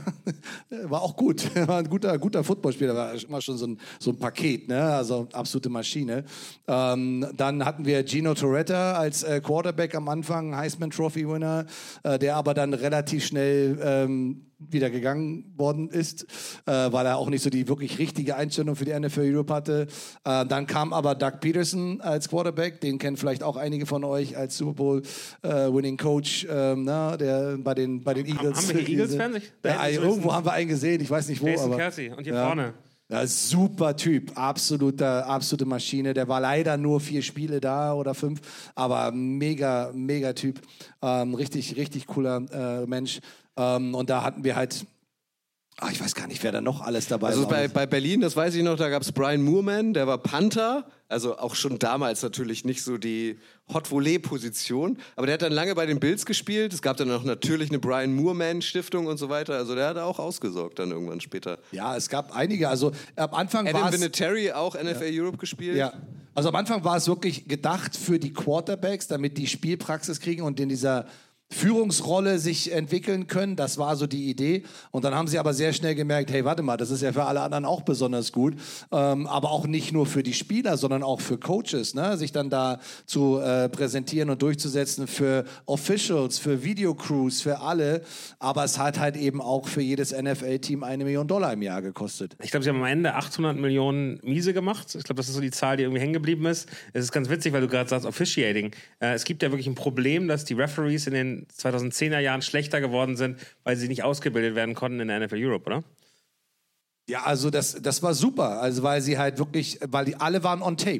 war auch gut. War ein guter, guter Footballspieler, war immer schon so ein, so ein Paket, ne? Also absolute Maschine. Ähm, dann hatten wir Gino Torretta als äh, Quarterback am Anfang, Heisman Trophy Winner, äh, der aber dann relativ schnell ähm, wieder gegangen worden ist, äh, weil er auch nicht so die wirklich richtige Einstellung für die N F L Europe hatte. Äh, dann kam aber Doug Peterson als Quarterback, den kennen vielleicht auch einige von euch als Super Bowl äh, Winning Coach, ähm, na, der bei den bei den Eagles. Haben wir hier Eagles-Fans? Ich- da Ja, hätte ich irgendwo wissen- haben wir einen gesehen, ich weiß nicht wo. Jason aber, Kelsey und hier ja. vorne. Ja, super Typ, absoluter, absolute Maschine. Der war leider nur vier Spiele da oder fünf, aber mega, mega Typ. Ähm, richtig, richtig cooler äh, Mensch. Ähm, und da hatten wir halt, ach, ich weiß gar nicht, wer da noch alles dabei Also war. bei, bei Berlin, das weiß ich noch, da gab es Brian Moorman, der war Panther. Also auch schon damals natürlich nicht so die Hot-Volley-Position. Aber der hat dann lange bei den Bills gespielt. Es gab dann auch natürlich eine Brian Moorman-Stiftung und so weiter. Also der hat auch ausgesorgt dann irgendwann später. Ja, es gab einige. Also am Anfang war Adam es... Vinatieri, auch N F L Europe gespielt. Ja, also am Anfang war es wirklich gedacht für die Quarterbacks, damit die Spielpraxis kriegen und in dieser Führungsrolle sich entwickeln können. Das war so die Idee. Und dann haben sie aber sehr schnell gemerkt, hey, warte mal, das ist ja für alle anderen auch besonders gut. Ähm, aber auch nicht nur für die Spieler, sondern auch für Coaches, ne? Sich dann da zu äh, präsentieren und durchzusetzen für Officials, für Videocrews, für alle. Aber es hat halt eben auch für jedes N F L-Team eine Million Dollar im Jahr gekostet. Ich glaube, sie haben am Ende achthundert Millionen Miese gemacht. Ich glaube, das ist so die Zahl, die irgendwie hängen geblieben ist. Es ist ganz witzig, weil du gerade sagst, Officiating. Äh, es gibt ja wirklich ein Problem, dass die Referees in den zweitausendzehner Jahren schlechter geworden sind, weil sie nicht ausgebildet werden konnten in der N F L Europe, oder? Ja, also das, das war super, also weil sie halt wirklich, weil die alle waren on tape.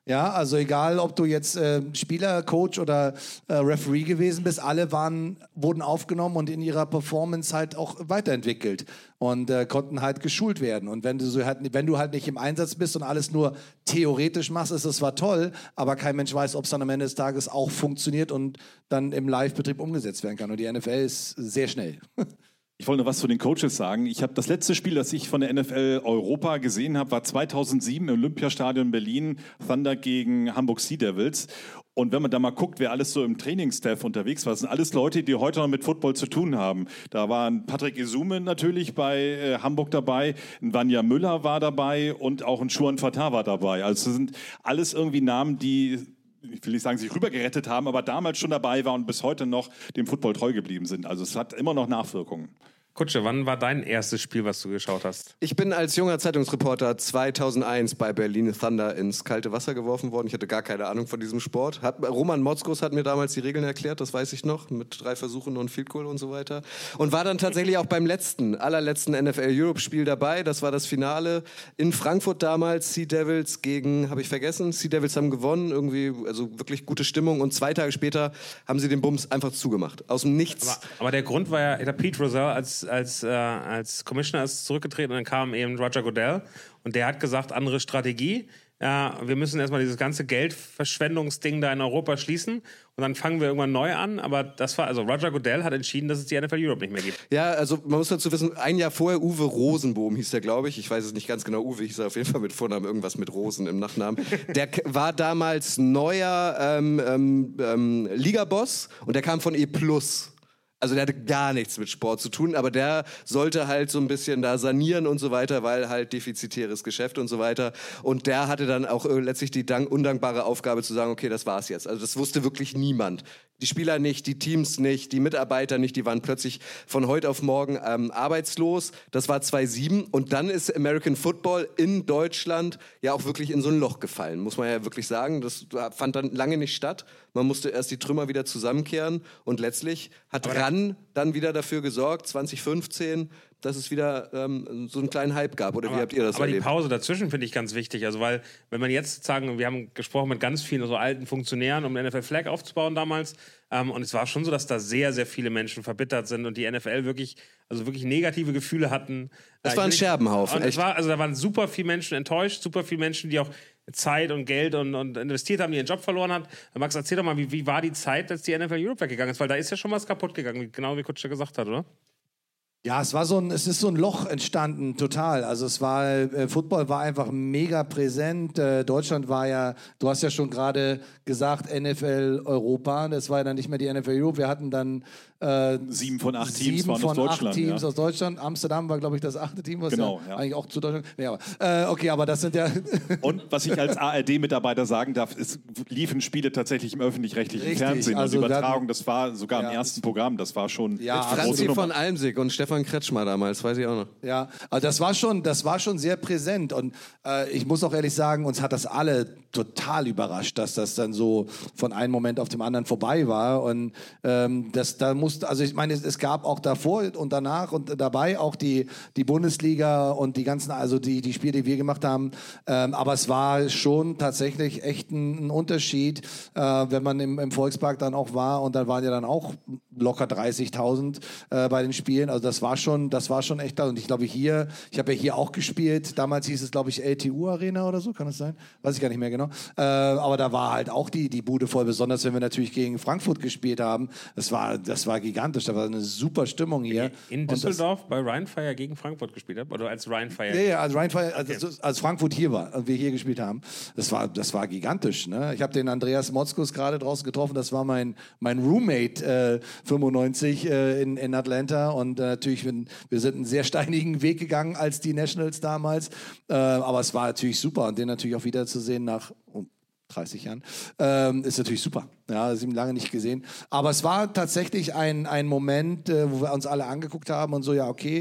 Ja, also egal, ob du jetzt äh, Spieler, Coach oder äh, Referee gewesen bist, alle waren, wurden aufgenommen und in ihrer Performance halt auch weiterentwickelt und äh, konnten halt geschult werden. Und wenn du, so halt, wenn du halt nicht im Einsatz bist und alles nur theoretisch machst, ist es zwar toll, aber kein Mensch weiß, ob es dann am Ende des Tages auch funktioniert und dann im Live-Betrieb umgesetzt werden kann. Und die N F L ist sehr schnell. Ich wollte noch was zu den Coaches sagen. Ich habe das letzte Spiel, das ich von der N F L Europa gesehen habe, war zweitausendsieben im Olympiastadion Berlin, Thunder gegen Hamburg Sea Devils. Und wenn man da mal guckt, wer alles so im Trainingsstaff unterwegs war, das sind alles Leute, die heute noch mit Football zu tun haben. Da war ein Patrick Isume natürlich bei äh, Hamburg dabei, ein Vanja Müller war dabei und auch ein Shuan Fatah war dabei. Also das sind alles irgendwie Namen, die, ich will nicht sagen, sich rübergerettet haben, aber damals schon dabei waren und bis heute noch dem Football treu geblieben sind. Also es hat immer noch Nachwirkungen. Kutsche, wann war dein erstes Spiel, was du geschaut hast? Ich bin als junger Zeitungsreporter zweitausendeins bei Berlin Thunder ins kalte Wasser geworfen worden. Ich hatte gar keine Ahnung von diesem Sport. Hat, Roman Motzkos hat mir damals die Regeln erklärt, das weiß ich noch, mit drei Versuchen und Field Goal und so weiter. Und war dann tatsächlich auch beim letzten, allerletzten N F L Europe Spiel dabei. Das war das Finale in Frankfurt damals. Sea Devils gegen, habe ich vergessen, Sea Devils haben gewonnen, irgendwie, also wirklich gute Stimmung. Und zwei Tage später haben sie den Bums einfach zugemacht. Aus dem Nichts. Aber, aber der Grund war ja, der Pete Rozelle als als, äh, als Commissioner ist zurückgetreten und dann kam eben Roger Goodell und der hat gesagt, andere Strategie, äh, wir müssen erstmal dieses ganze Geldverschwendungsding da in Europa schließen und dann fangen wir irgendwann neu an, aber das war, also Roger Goodell hat entschieden, dass es die N F L Europe nicht mehr gibt. Ja, also man muss dazu wissen, ein Jahr vorher Uwe Rosenbohm hieß der, glaube ich, ich weiß es nicht ganz genau, Uwe hieß er auf jeden Fall mit Vornamen, irgendwas mit Rosen im Nachnamen, der war damals neuer ähm, ähm, ähm, Ligaboss und der kam von E plus. Also der hatte gar nichts mit Sport zu tun, aber der sollte halt so ein bisschen da sanieren und so weiter, weil halt defizitäres Geschäft und so weiter. Und der hatte dann auch äh, letztlich die dank- undankbare Aufgabe zu sagen, okay, das war's jetzt. Also das wusste wirklich niemand. Die Spieler nicht, die Teams nicht, die Mitarbeiter nicht, die waren plötzlich von heute auf morgen ähm, arbeitslos. Das war zweitausendsieben und dann ist American Football in Deutschland ja auch wirklich in so ein Loch gefallen, muss man ja wirklich sagen. Das fand dann lange nicht statt. Man musste erst die Trümmer wieder zusammenkehren und letztlich hat Aber RAN dann wieder dafür gesorgt, zwanzig fünfzehn, dass es wieder ähm, so einen kleinen Hype gab. Oder aber, wie habt ihr das aber erlebt? die Pause dazwischen finde ich ganz wichtig. Also, weil, wenn man jetzt sagen, wir haben gesprochen mit ganz vielen so alten Funktionären, um den N F L Flag aufzubauen damals. Ähm, und es war schon so, dass da sehr, sehr viele Menschen verbittert sind und die N F L wirklich, also wirklich negative Gefühle hatten. Das Äh, war ein ich- Scherbenhaufen, Und es echt. war, also da waren super viele Menschen enttäuscht, super viele Menschen, die auch Zeit und Geld und, und investiert haben, die ihren Job verloren haben. Max, erzähl doch mal, wie, wie war die Zeit, als die N F L Europe weggegangen ist? Weil da ist ja schon was kaputt gegangen, wie- genau wie Kutscher gesagt hat, oder? Ja, es war so ein, es ist so ein Loch entstanden, total. Also es war, äh, Football war einfach mega präsent. Äh, Deutschland war ja, du hast ja schon gerade gesagt, N F L Europa. Das war ja dann nicht mehr die N F L Europe. Wir hatten dann äh, Sieben von acht Teams sieben waren von aus Deutschland. acht Teams ja. aus Deutschland. Amsterdam war, glaube ich, das achte Team, was Genau, ja, ja. eigentlich auch zu Deutschland. Nee, aber, äh, okay, aber das sind ja Und was ich als A R D-Mitarbeiter sagen darf, es liefen Spiele tatsächlich im öffentlich-rechtlichen Richtig, Fernsehen. also und die wir hatten- Übertragung, das war sogar Ja. im ersten Programm, das war schon Ja, eine große Franzi Nummer. von Almsig und Stefan Kretschmer damals, weiß ich auch noch. Ja, also das war schon, das war schon sehr präsent und äh, ich muss auch ehrlich sagen, uns hat das alle total überrascht, dass das dann so von einem Moment auf dem anderen vorbei war und ähm, das, da musste, also ich meine, es, es gab auch davor und danach und dabei auch die die Bundesliga und die ganzen, also die die Spiele, die wir gemacht haben, ähm, aber es war schon tatsächlich echt ein, ein Unterschied, äh, wenn man im, im Volkspark dann auch war und dann waren ja dann auch locker dreißigtausend äh, bei den Spielen, also das war schon, das war schon echt da und ich glaube hier, ich habe ja hier auch gespielt, damals hieß es glaube ich L T U Arena oder so, kann das sein? Weiß ich gar nicht mehr genau, äh, aber da war halt auch die, die Bude voll, besonders wenn wir natürlich gegen Frankfurt gespielt haben, das war, das war gigantisch, da war eine super Stimmung hier. In Und das- Düsseldorf bei Ryan Fire gegen Frankfurt gespielt habt? Oder als Ryan Fire? Ja, ja, als, Rheinfall, als, als Frankfurt hier war und wir hier gespielt haben, das war, das war gigantisch. Ne? Ich habe den Andreas Motzkus gerade draußen getroffen, das war mein, mein Roommate äh, fünfundneunzig äh, in, in Atlanta und äh, natürlich, wir, wir sind einen sehr steinigen Weg gegangen als die Nationals damals, äh, aber es war natürlich super und den natürlich auch wiederzusehen nach oh, dreißig Jahren, ähm, ist natürlich super. Ja, das haben wir lange nicht gesehen. Aber es war tatsächlich ein, ein Moment, äh, wo wir uns alle angeguckt haben und so, ja, okay,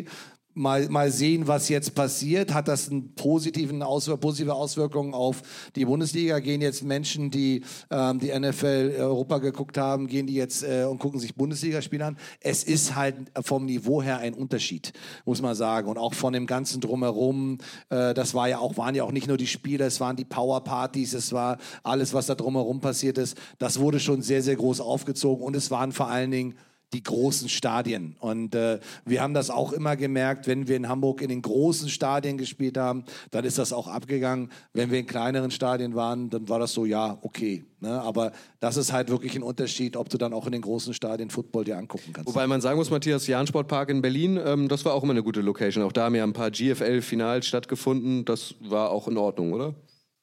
Mal, mal sehen, was jetzt passiert. Hat das einen positiven Auswir- positive Auswirkungen auf die Bundesliga? Gehen jetzt Menschen, die ähm, die N F L Europa geguckt haben, gehen die jetzt äh, und gucken sich Bundesligaspiele an? Es ist halt vom Niveau her ein Unterschied, muss man sagen. Und auch von dem ganzen Drumherum. Äh, das war ja auch, waren ja auch nicht nur die Spiele, es waren die Powerpartys, es war alles, was da drumherum passiert ist. Das wurde schon sehr, sehr groß aufgezogen. Und es waren vor allen Dingen die großen Stadien. Und äh, wir haben das auch immer gemerkt, wenn wir in Hamburg in den großen Stadien gespielt haben, dann ist das auch abgegangen. Wenn wir in kleineren Stadien waren, dann war das so, ja, okay. Ne? Aber das ist halt wirklich ein Unterschied, ob du dann auch in den großen Stadien Football dir angucken kannst. Wobei man sagen muss, Matthias, Jahn-Sportpark in Berlin, ähm, das war auch immer eine gute Location. Auch da haben ja ein paar G F L-Finals stattgefunden. Das war auch in Ordnung, oder?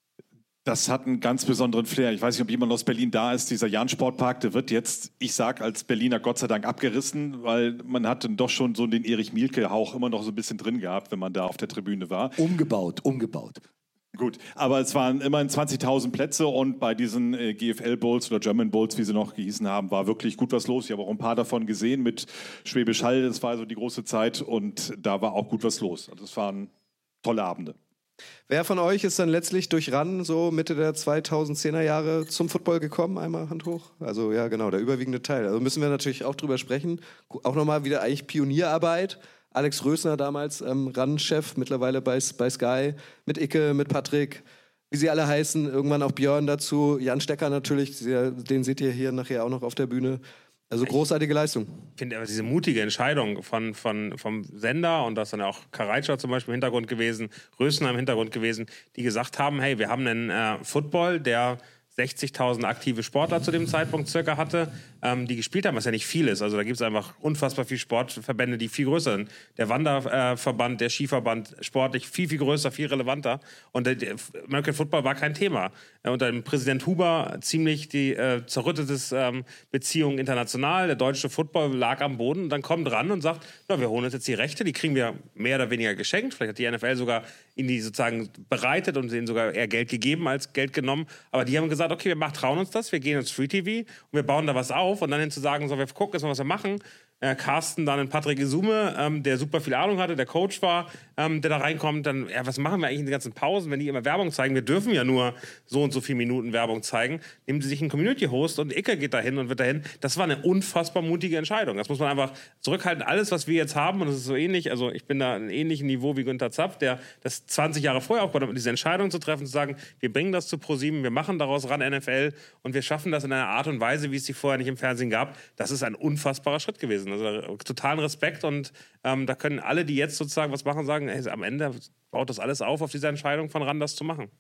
Das hat einen ganz besonderen Flair. Ich weiß nicht, ob jemand aus Berlin da ist. Dieser Jahn-Sportpark, der wird jetzt, ich sag als Berliner Gott sei Dank abgerissen, weil man hat dann doch schon so den Erich-Mielke-Hauch immer noch so ein bisschen drin gehabt, wenn man da auf der Tribüne war. Umgebaut, umgebaut. Gut, aber es waren immerhin zwanzigtausend Plätze und bei diesen äh, G F L-Bowls oder German Bowls, wie sie noch gehießen haben, war wirklich gut was los. Ich habe auch ein paar davon gesehen mit Schwäbisch Hall, das war so die große Zeit und da war auch gut was los. Also es waren tolle Abende. Wer von euch ist dann letztlich durch RAN so Mitte der zweitausendzehner Jahre zum Football gekommen? Einmal Hand hoch. Also ja, genau, der überwiegende Teil. Also müssen wir natürlich auch drüber sprechen. Auch nochmal wieder eigentlich Pionierarbeit. Alex Rösner damals ähm, RAN-Chef, mittlerweile bei, bei Sky, mit Icke, mit Patrick, wie sie alle heißen. Irgendwann auch Björn dazu, Jan Stecker natürlich, den seht ihr hier nachher auch noch auf der Bühne. Also großartige Leistung. Ich finde aber diese mutige Entscheidung von, von, vom Sender und das dann auch Kareitscher zum Beispiel im Hintergrund gewesen, Rösner im Hintergrund gewesen, die gesagt haben, hey, wir haben einen äh, Football, der sechzigtausend aktive Sportler zu dem Zeitpunkt circa hatte, ähm, die gespielt haben, was ja nicht viel ist. Also da gibt es einfach unfassbar viele Sportverbände, die viel größer sind. Der Wanderverband, äh, der Skiverband, sportlich viel, viel größer, viel relevanter. Und der, der American Football war kein Thema. Äh, unter dem Präsident Huber ziemlich die äh, zerrüttete ähm, Beziehung international. Der deutsche Football lag am Boden und dann kommt ran und sagt, na, wir holen uns jetzt die Rechte, die kriegen wir mehr oder weniger geschenkt. Vielleicht hat die N F L sogar ihnen die sozusagen bereitet und ihnen sogar eher Geld gegeben als Geld genommen. Aber die haben gesagt, okay, wir machen, trauen uns das, wir gehen ins Free T V und wir bauen da was auf und dann hin zu sagen, so, wir gucken jetzt mal, was wir machen. Äh, Carsten dann in Patrick Isume, ähm, der super viel Ahnung hatte, der Coach war, ähm, der da reinkommt, dann, ja, was machen wir eigentlich in den ganzen Pausen, wenn die immer Werbung zeigen? Wir dürfen ja nur so und so viele Minuten Werbung zeigen. Nehmen sie sich einen Community-Host und Icke geht dahin und wird dahin. Das war eine unfassbar mutige Entscheidung. Das muss man einfach zurückhalten. Alles, was wir jetzt haben, und das ist so ähnlich, also ich bin da ein ähnlichen Niveau wie Günther Zapf, der das zwanzig Jahre vorher aufgebaut hat, diese Entscheidung zu treffen, zu sagen, wir bringen das zu ProSieben, wir machen daraus RAN N F L und wir schaffen das in einer Art und Weise, wie es sie vorher nicht im Fernsehen gab. Das ist ein unfassbarer Schritt gewesen. Also totalen Respekt und ähm, da können alle, die jetzt sozusagen was machen, sagen, ey, am Ende baut das alles auf, auf diese Entscheidung von RAN, das zu machen.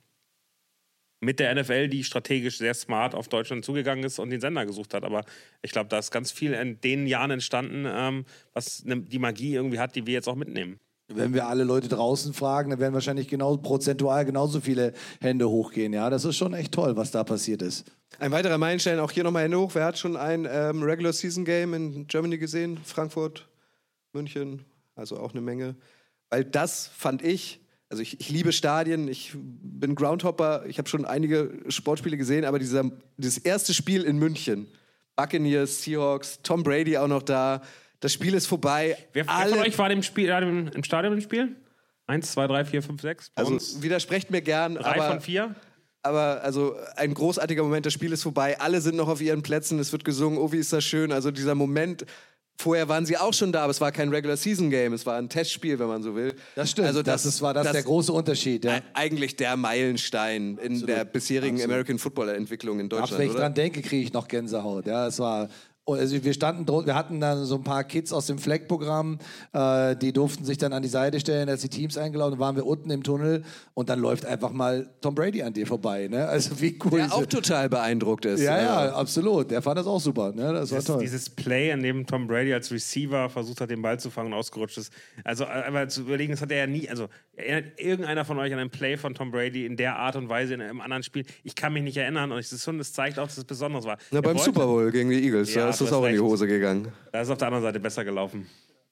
Mit der N F L, die strategisch sehr smart auf Deutschland zugegangen ist und den Sender gesucht hat. Aber ich glaube, da ist ganz viel in den Jahren entstanden, ähm, was ne, die Magie irgendwie hat, die wir jetzt auch mitnehmen. Wenn wir alle Leute draußen fragen, dann werden wahrscheinlich genau, prozentual genauso viele Hände hochgehen. Ja, das ist schon echt toll, was da passiert ist. Ein weiterer Meilenstein, auch hier nochmal Hände hoch. Wer hat schon ein ähm, Regular Season Game in Germany gesehen? Frankfurt, München, also auch eine Menge. Weil das fand ich, also ich, ich liebe Stadien, ich bin Groundhopper, ich habe schon einige Sportspiele gesehen, aber dieser, dieses erste Spiel in München, Buccaneers, Seahawks, Tom Brady auch noch da, das Spiel ist vorbei. Wer, wer von euch war im, Spiel, äh, im Stadion im Spiel? Eins, zwei, drei, vier, fünf, sechs? Also widersprecht mir gern. Drei aber, von vier? Aber also ein großartiger Moment, das Spiel ist vorbei, alle sind noch auf ihren Plätzen, es wird gesungen, oh wie ist das schön. Also dieser Moment, vorher waren sie auch schon da, aber es war kein Regular Season Game, es war ein Testspiel, wenn man so will. Das stimmt, also das, das ist, war das, das der große Unterschied. Ja. Eigentlich der Meilenstein in Absolut. der bisherigen Absolut. American Football Entwicklung in Deutschland. Ab, wenn ich oder? dran denke, kriege ich noch Gänsehaut. Ja, es war... Also wir standen, wir hatten dann so ein paar Kids aus dem Fleck-Programm, äh, die durften sich dann an die Seite stellen, als die Teams eingeladen, dann waren wir unten im Tunnel und dann läuft einfach mal Tom Brady an dir vorbei. Ne? Also wie cool. Der auch total beeindruckt ist. Ja, ja, ja, absolut. Der fand das auch super. Ne? Das war dieses, toll. Dieses Play, in dem Tom Brady als Receiver versucht hat, den Ball zu fangen und ausgerutscht ist. Also einfach zu überlegen, das hat er ja nie, also erinnert irgendeiner von euch an ein Play von Tom Brady in der Art und Weise in einem anderen Spiel? Ich kann mich nicht erinnern und es zeigt auch, dass es Besonderes war. Na, beim wollte, Super Bowl gegen die Eagles, ja, da ist das auch recht. in die Hose gegangen. Da ist auf der anderen Seite besser gelaufen.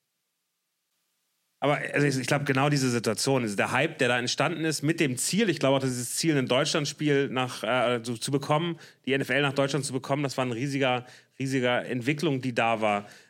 Aber also ich, ich glaube, genau diese Situation, also der Hype, der da entstanden ist, mit dem Ziel, ich glaube auch, dieses Ziel, ein Deutschlandspiel nach, äh, zu, zu bekommen, die N F L nach Deutschland zu bekommen, das war eine riesiger, riesiger Entwicklung, die da war.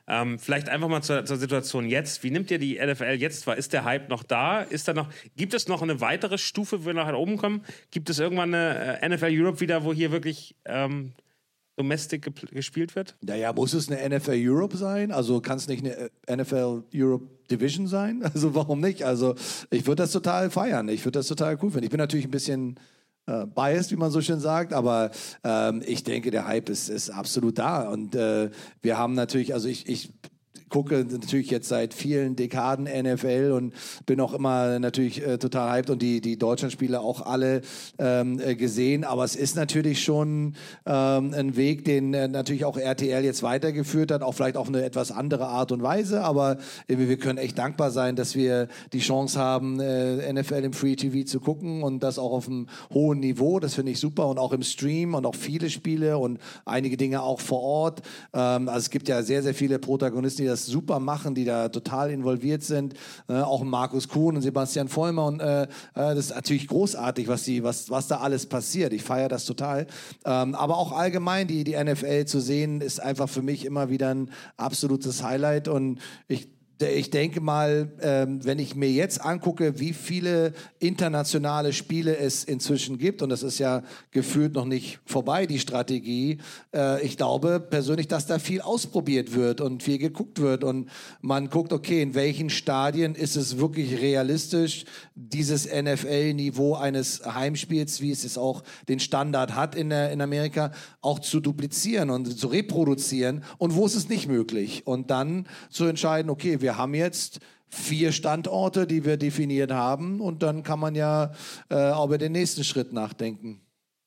Ähm, vielleicht einfach mal zur, zur Situation jetzt. Wie nimmt ihr die N F L jetzt wahr? Ist der Hype noch da? Ist da noch, gibt es noch eine weitere Stufe, wo wir nachher oben kommen? Gibt es irgendwann eine äh, N F L Europe wieder, wo hier wirklich ähm, Domestic gep- gespielt wird? Naja, muss es eine N F L Europe sein? Also kann es nicht eine N F L Europe Division sein? Also warum nicht? Also ich würde das total feiern. Ich würde das total cool finden. Ich bin natürlich ein bisschen äh, biased, wie man so schön sagt, aber ähm, ich denke, der Hype ist, ist absolut da. Und äh, wir haben natürlich, also ich, ich gucke natürlich jetzt seit vielen Dekaden N F L und bin auch immer natürlich äh, total hyped und die, die Deutschlandspiele auch alle ähm, äh, gesehen. Aber es ist natürlich schon ähm, ein Weg, den äh, natürlich auch R T L jetzt weitergeführt hat, auch vielleicht auf eine etwas andere Art und Weise. Aber äh, wir können echt dankbar sein, dass wir die Chance haben, äh, N F L im Free T V zu gucken und das auch auf einem hohen Niveau. Das finde ich super und auch im Stream und auch viele Spiele und einige Dinge auch vor Ort. Ähm, also es gibt ja sehr, sehr viele Protagonisten, die das super machen, die da total involviert sind. Äh, auch Markus Kuhn und Sebastian Vollmer. Und äh, das ist natürlich großartig, was, die, was, was da alles passiert. Ich feiere das total. Ähm, aber auch allgemein die, die N F L zu sehen, ist einfach für mich immer wieder ein absolutes Highlight. Und ich Ich denke mal, ähm, wenn ich mir jetzt angucke, wie viele internationale Spiele es inzwischen gibt, und das ist ja gefühlt noch nicht vorbei, die Strategie, äh, ich glaube persönlich, dass da viel ausprobiert wird und viel geguckt wird und man guckt, okay, in welchen Stadien ist es wirklich realistisch, dieses N F L-Niveau eines Heimspiels, wie es es auch den Standard hat in, der, in Amerika, auch zu duplizieren und zu reproduzieren und wo ist es nicht möglich und dann zu entscheiden, okay, wir Wir haben jetzt vier Standorte, die wir definiert haben und dann kann man ja äh, über den nächsten Schritt nachdenken.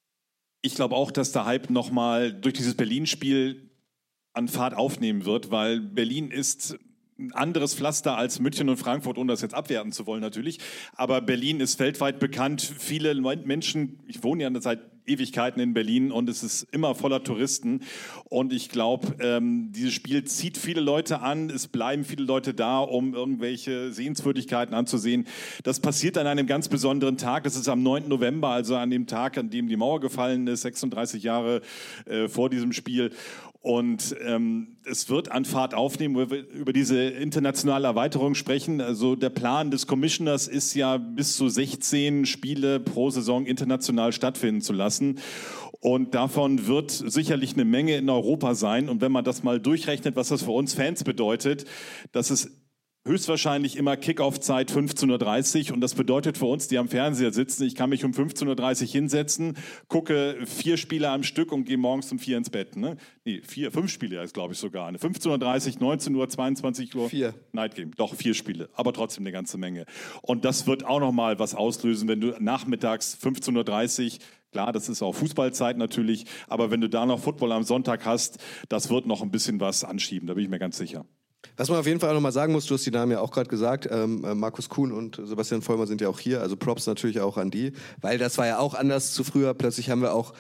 Ich glaube auch, dass der Hype nochmal durch dieses Berlin-Spiel an Fahrt aufnehmen wird, weil Berlin ist ein anderes Pflaster als München und Frankfurt, ohne das jetzt abwerten zu wollen natürlich. Aber Berlin ist weltweit bekannt. Viele Menschen, ich wohne ja seit Ewigkeiten in Berlin und es ist immer voller Touristen. Und ich glaube, ähm, dieses Spiel zieht viele Leute an. Es bleiben viele Leute da, um irgendwelche Sehenswürdigkeiten anzusehen. Das passiert an einem ganz besonderen Tag. Das ist am neunten November, also an dem Tag, an dem die Mauer gefallen ist, sechsunddreißig Jahre äh, vor diesem Spiel. Und ähm, es wird an Fahrt aufnehmen, wo wir über diese internationale Erweiterung sprechen. Also der Plan des Commissioners ist ja, bis zu sechzehn Spiele pro Saison international stattfinden zu lassen. Und davon wird sicherlich eine Menge in Europa sein. Und wenn man das mal durchrechnet, was das für uns Fans bedeutet, dass es höchstwahrscheinlich immer Kickoff-Zeit fünfzehn Uhr dreißig und das bedeutet für uns, die am Fernseher sitzen, ich kann mich um fünfzehn Uhr dreißig hinsetzen, gucke vier Spiele am Stück und gehe morgens um vier ins Bett. Ne? Nee, vier, fünf Spiele ist glaube ich sogar. fünfzehn Uhr dreißig, neunzehn Uhr, zweiundzwanzig Uhr. Vier. Night Game. Doch, vier Spiele, aber trotzdem eine ganze Menge. Und das wird auch nochmal was auslösen, wenn du nachmittags fünfzehn Uhr dreißig, klar, das ist auch Fußballzeit natürlich, aber wenn du da noch Football am Sonntag hast, das wird noch ein bisschen was anschieben, da bin ich mir ganz sicher. Was man auf jeden Fall auch nochmal sagen muss, du hast die Namen ja auch gerade gesagt, ähm, äh, Markus Kuhn und Sebastian Vollmer sind ja auch hier, also Props natürlich auch an die, weil das war ja auch anders zu früher, plötzlich haben wir auch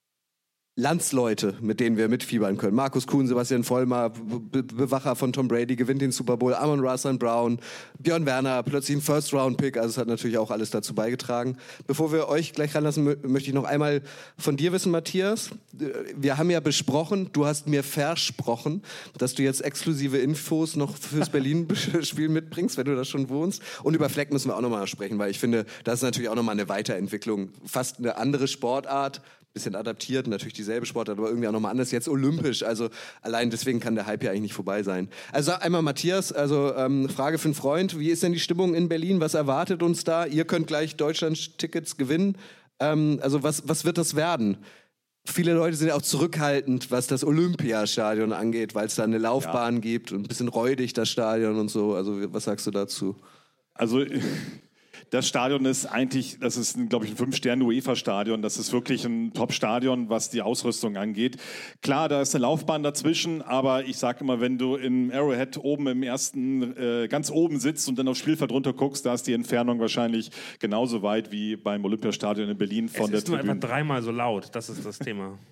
Landsleute, mit denen wir mitfiebern können. Markus Kuhn, Sebastian Vollmer, Be- Bewacher von Tom Brady, gewinnt den Super Bowl, Amon-Ra Saint Brown, Björn Werner, plötzlich ein First-Round-Pick, also es hat natürlich auch alles dazu beigetragen. Bevor wir euch gleich ranlassen, mö- möchte ich noch einmal von dir wissen, Matthias. Wir haben ja besprochen, du hast mir versprochen, dass du jetzt exklusive Infos noch fürs Berlin-Spiel mitbringst, wenn du da schon wohnst. Und über Fleck müssen wir auch nochmal sprechen, weil ich finde, das ist natürlich auch nochmal eine Weiterentwicklung. Fast eine andere Sportart, bisschen adaptiert, natürlich dieselbe Sportart, aber irgendwie auch nochmal anders, jetzt olympisch, also allein deswegen kann der Hype ja eigentlich nicht vorbei sein. Also einmal Matthias, also ähm, Frage für einen Freund, wie ist denn die Stimmung in Berlin, was erwartet uns da? Ihr könnt gleich Deutschland-Tickets gewinnen, ähm, also was, was wird das werden? Viele Leute sind ja auch zurückhaltend, was das Olympiastadion angeht, weil es da eine Laufbahn ja. gibt und ein bisschen räudig, das Stadion und so, also was sagst du dazu? Also das Stadion ist eigentlich, das ist, glaube ich, ein Fünf-Sterne-UEFA-Stadion. Das ist wirklich ein Top-Stadion, was die Ausrüstung angeht. Klar, da ist eine Laufbahn dazwischen, aber ich sage immer, wenn du im Arrowhead oben im ersten, äh, ganz oben sitzt und dann aufs Spielfeld runter guckst, da ist die Entfernung wahrscheinlich genauso weit wie beim Olympiastadion in Berlin von es der ist nur Tribüne. einfach dreimal so laut, das ist das Thema.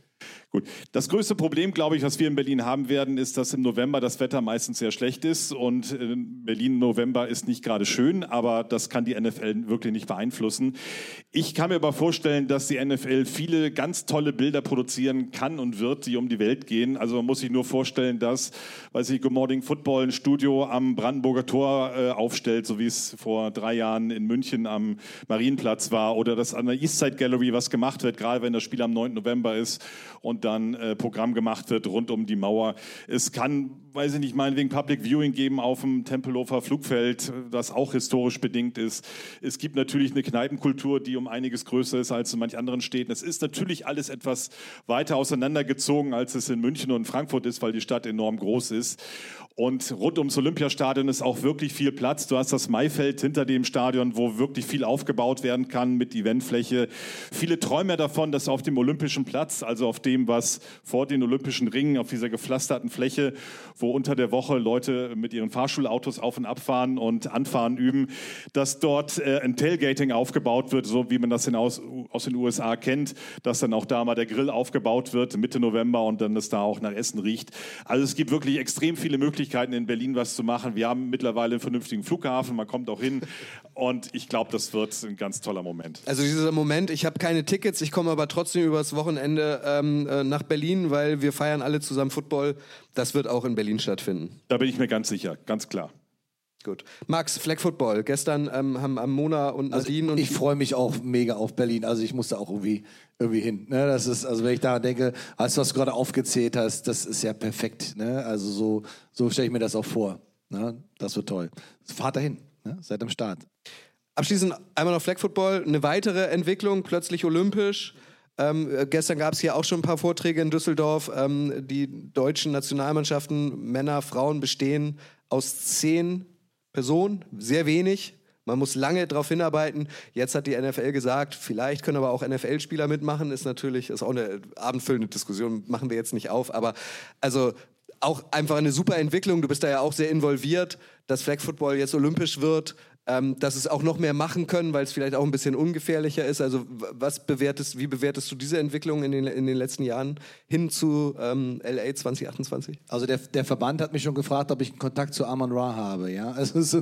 Gut. Das größte Problem, glaube ich, was wir in Berlin haben werden, ist, dass im November das Wetter meistens sehr schlecht ist und in Berlin im November ist nicht gerade schön, aber das kann die N F L wirklich nicht beeinflussen. Ich kann mir aber vorstellen, dass die N F L viele ganz tolle Bilder produzieren kann und wird, die um die Welt gehen. Also man muss sich nur vorstellen, dass, weiß ich, Good Morning Football ein Studio am Brandenburger Tor äh, aufstellt, so wie es vor drei Jahren in München am Marienplatz war, oder dass an der Eastside Gallery was gemacht wird, gerade wenn das Spiel am neunten November ist und dann äh, Programm gemacht wird rund um die Mauer. Es kann, weiß ich nicht, meinetwegen Public Viewing geben auf dem Tempelhofer Flugfeld, das auch historisch bedingt ist. Es gibt natürlich eine Kneipenkultur, die um einiges größer ist als in manch anderen Städten. Es ist natürlich alles etwas weiter auseinandergezogen, als es in München und Frankfurt ist, weil die Stadt enorm groß ist. Und rund ums Olympiastadion ist auch wirklich viel Platz. Du hast das Maifeld hinter dem Stadion, wo wirklich viel aufgebaut werden kann mit Eventfläche. Viele träumen ja davon, dass auf dem Olympischen Platz, also auf dem, was vor den Olympischen Ringen, auf dieser gepflasterten Fläche, wo unter der Woche Leute mit ihren Fahrschulautos auf und abfahren und anfahren üben, dass dort äh, ein Tailgating aufgebaut wird, so wie man das in aus, aus den U S A kennt, dass dann auch da mal der Grill aufgebaut wird Mitte November und dann es da auch nach Essen riecht. Also es gibt wirklich extrem viele Möglichkeiten, in Berlin was zu machen. Wir haben mittlerweile einen vernünftigen Flughafen, man kommt auch hin und ich glaube, das wird ein ganz toller Moment. Also dieser Moment, ich habe keine Tickets, ich komme aber trotzdem übers Wochenende ähm, nach Berlin, weil wir feiern alle zusammen Football. Das wird auch in Berlin stattfinden. Da bin ich mir ganz sicher, ganz klar. Gut. Max, Flag Football. Gestern ähm, haben, haben Mona und Nadine... Also und ich freue mich auch mega auf Berlin. Also ich musste auch irgendwie, irgendwie hin. Ne? Das ist, also wenn ich daran denke, als was du gerade aufgezählt hast, das ist ja perfekt. Ne? Also so, so stelle ich mir das auch vor. Ne? Das wird toll. Fahrt dahin. Ne? Seid am Start. Abschließend einmal noch Flag Football. Eine weitere Entwicklung, plötzlich olympisch. Ähm, gestern gab es hier auch schon ein paar Vorträge in Düsseldorf. Ähm, die deutschen Nationalmannschaften, Männer, Frauen, bestehen aus zehn Personen, sehr wenig. Man muss lange darauf hinarbeiten. Jetzt hat die N F L gesagt, vielleicht können aber auch N F L-Spieler mitmachen. Ist natürlich, ist auch eine abendfüllende Diskussion, machen wir jetzt nicht auf. Aber also auch einfach eine super Entwicklung. Du bist da ja auch sehr involviert, dass Flag Football jetzt olympisch wird. Ähm, dass es auch noch mehr machen können, weil es vielleicht auch ein bisschen ungefährlicher ist. Also was bewertest, wie bewertest du diese Entwicklung in den, in den letzten Jahren hin zu ähm, L A zwanzig achtundzwanzig? Also der, der Verband hat mich schon gefragt, ob ich einen Kontakt zu Amon Ra habe. Ja? Also, so,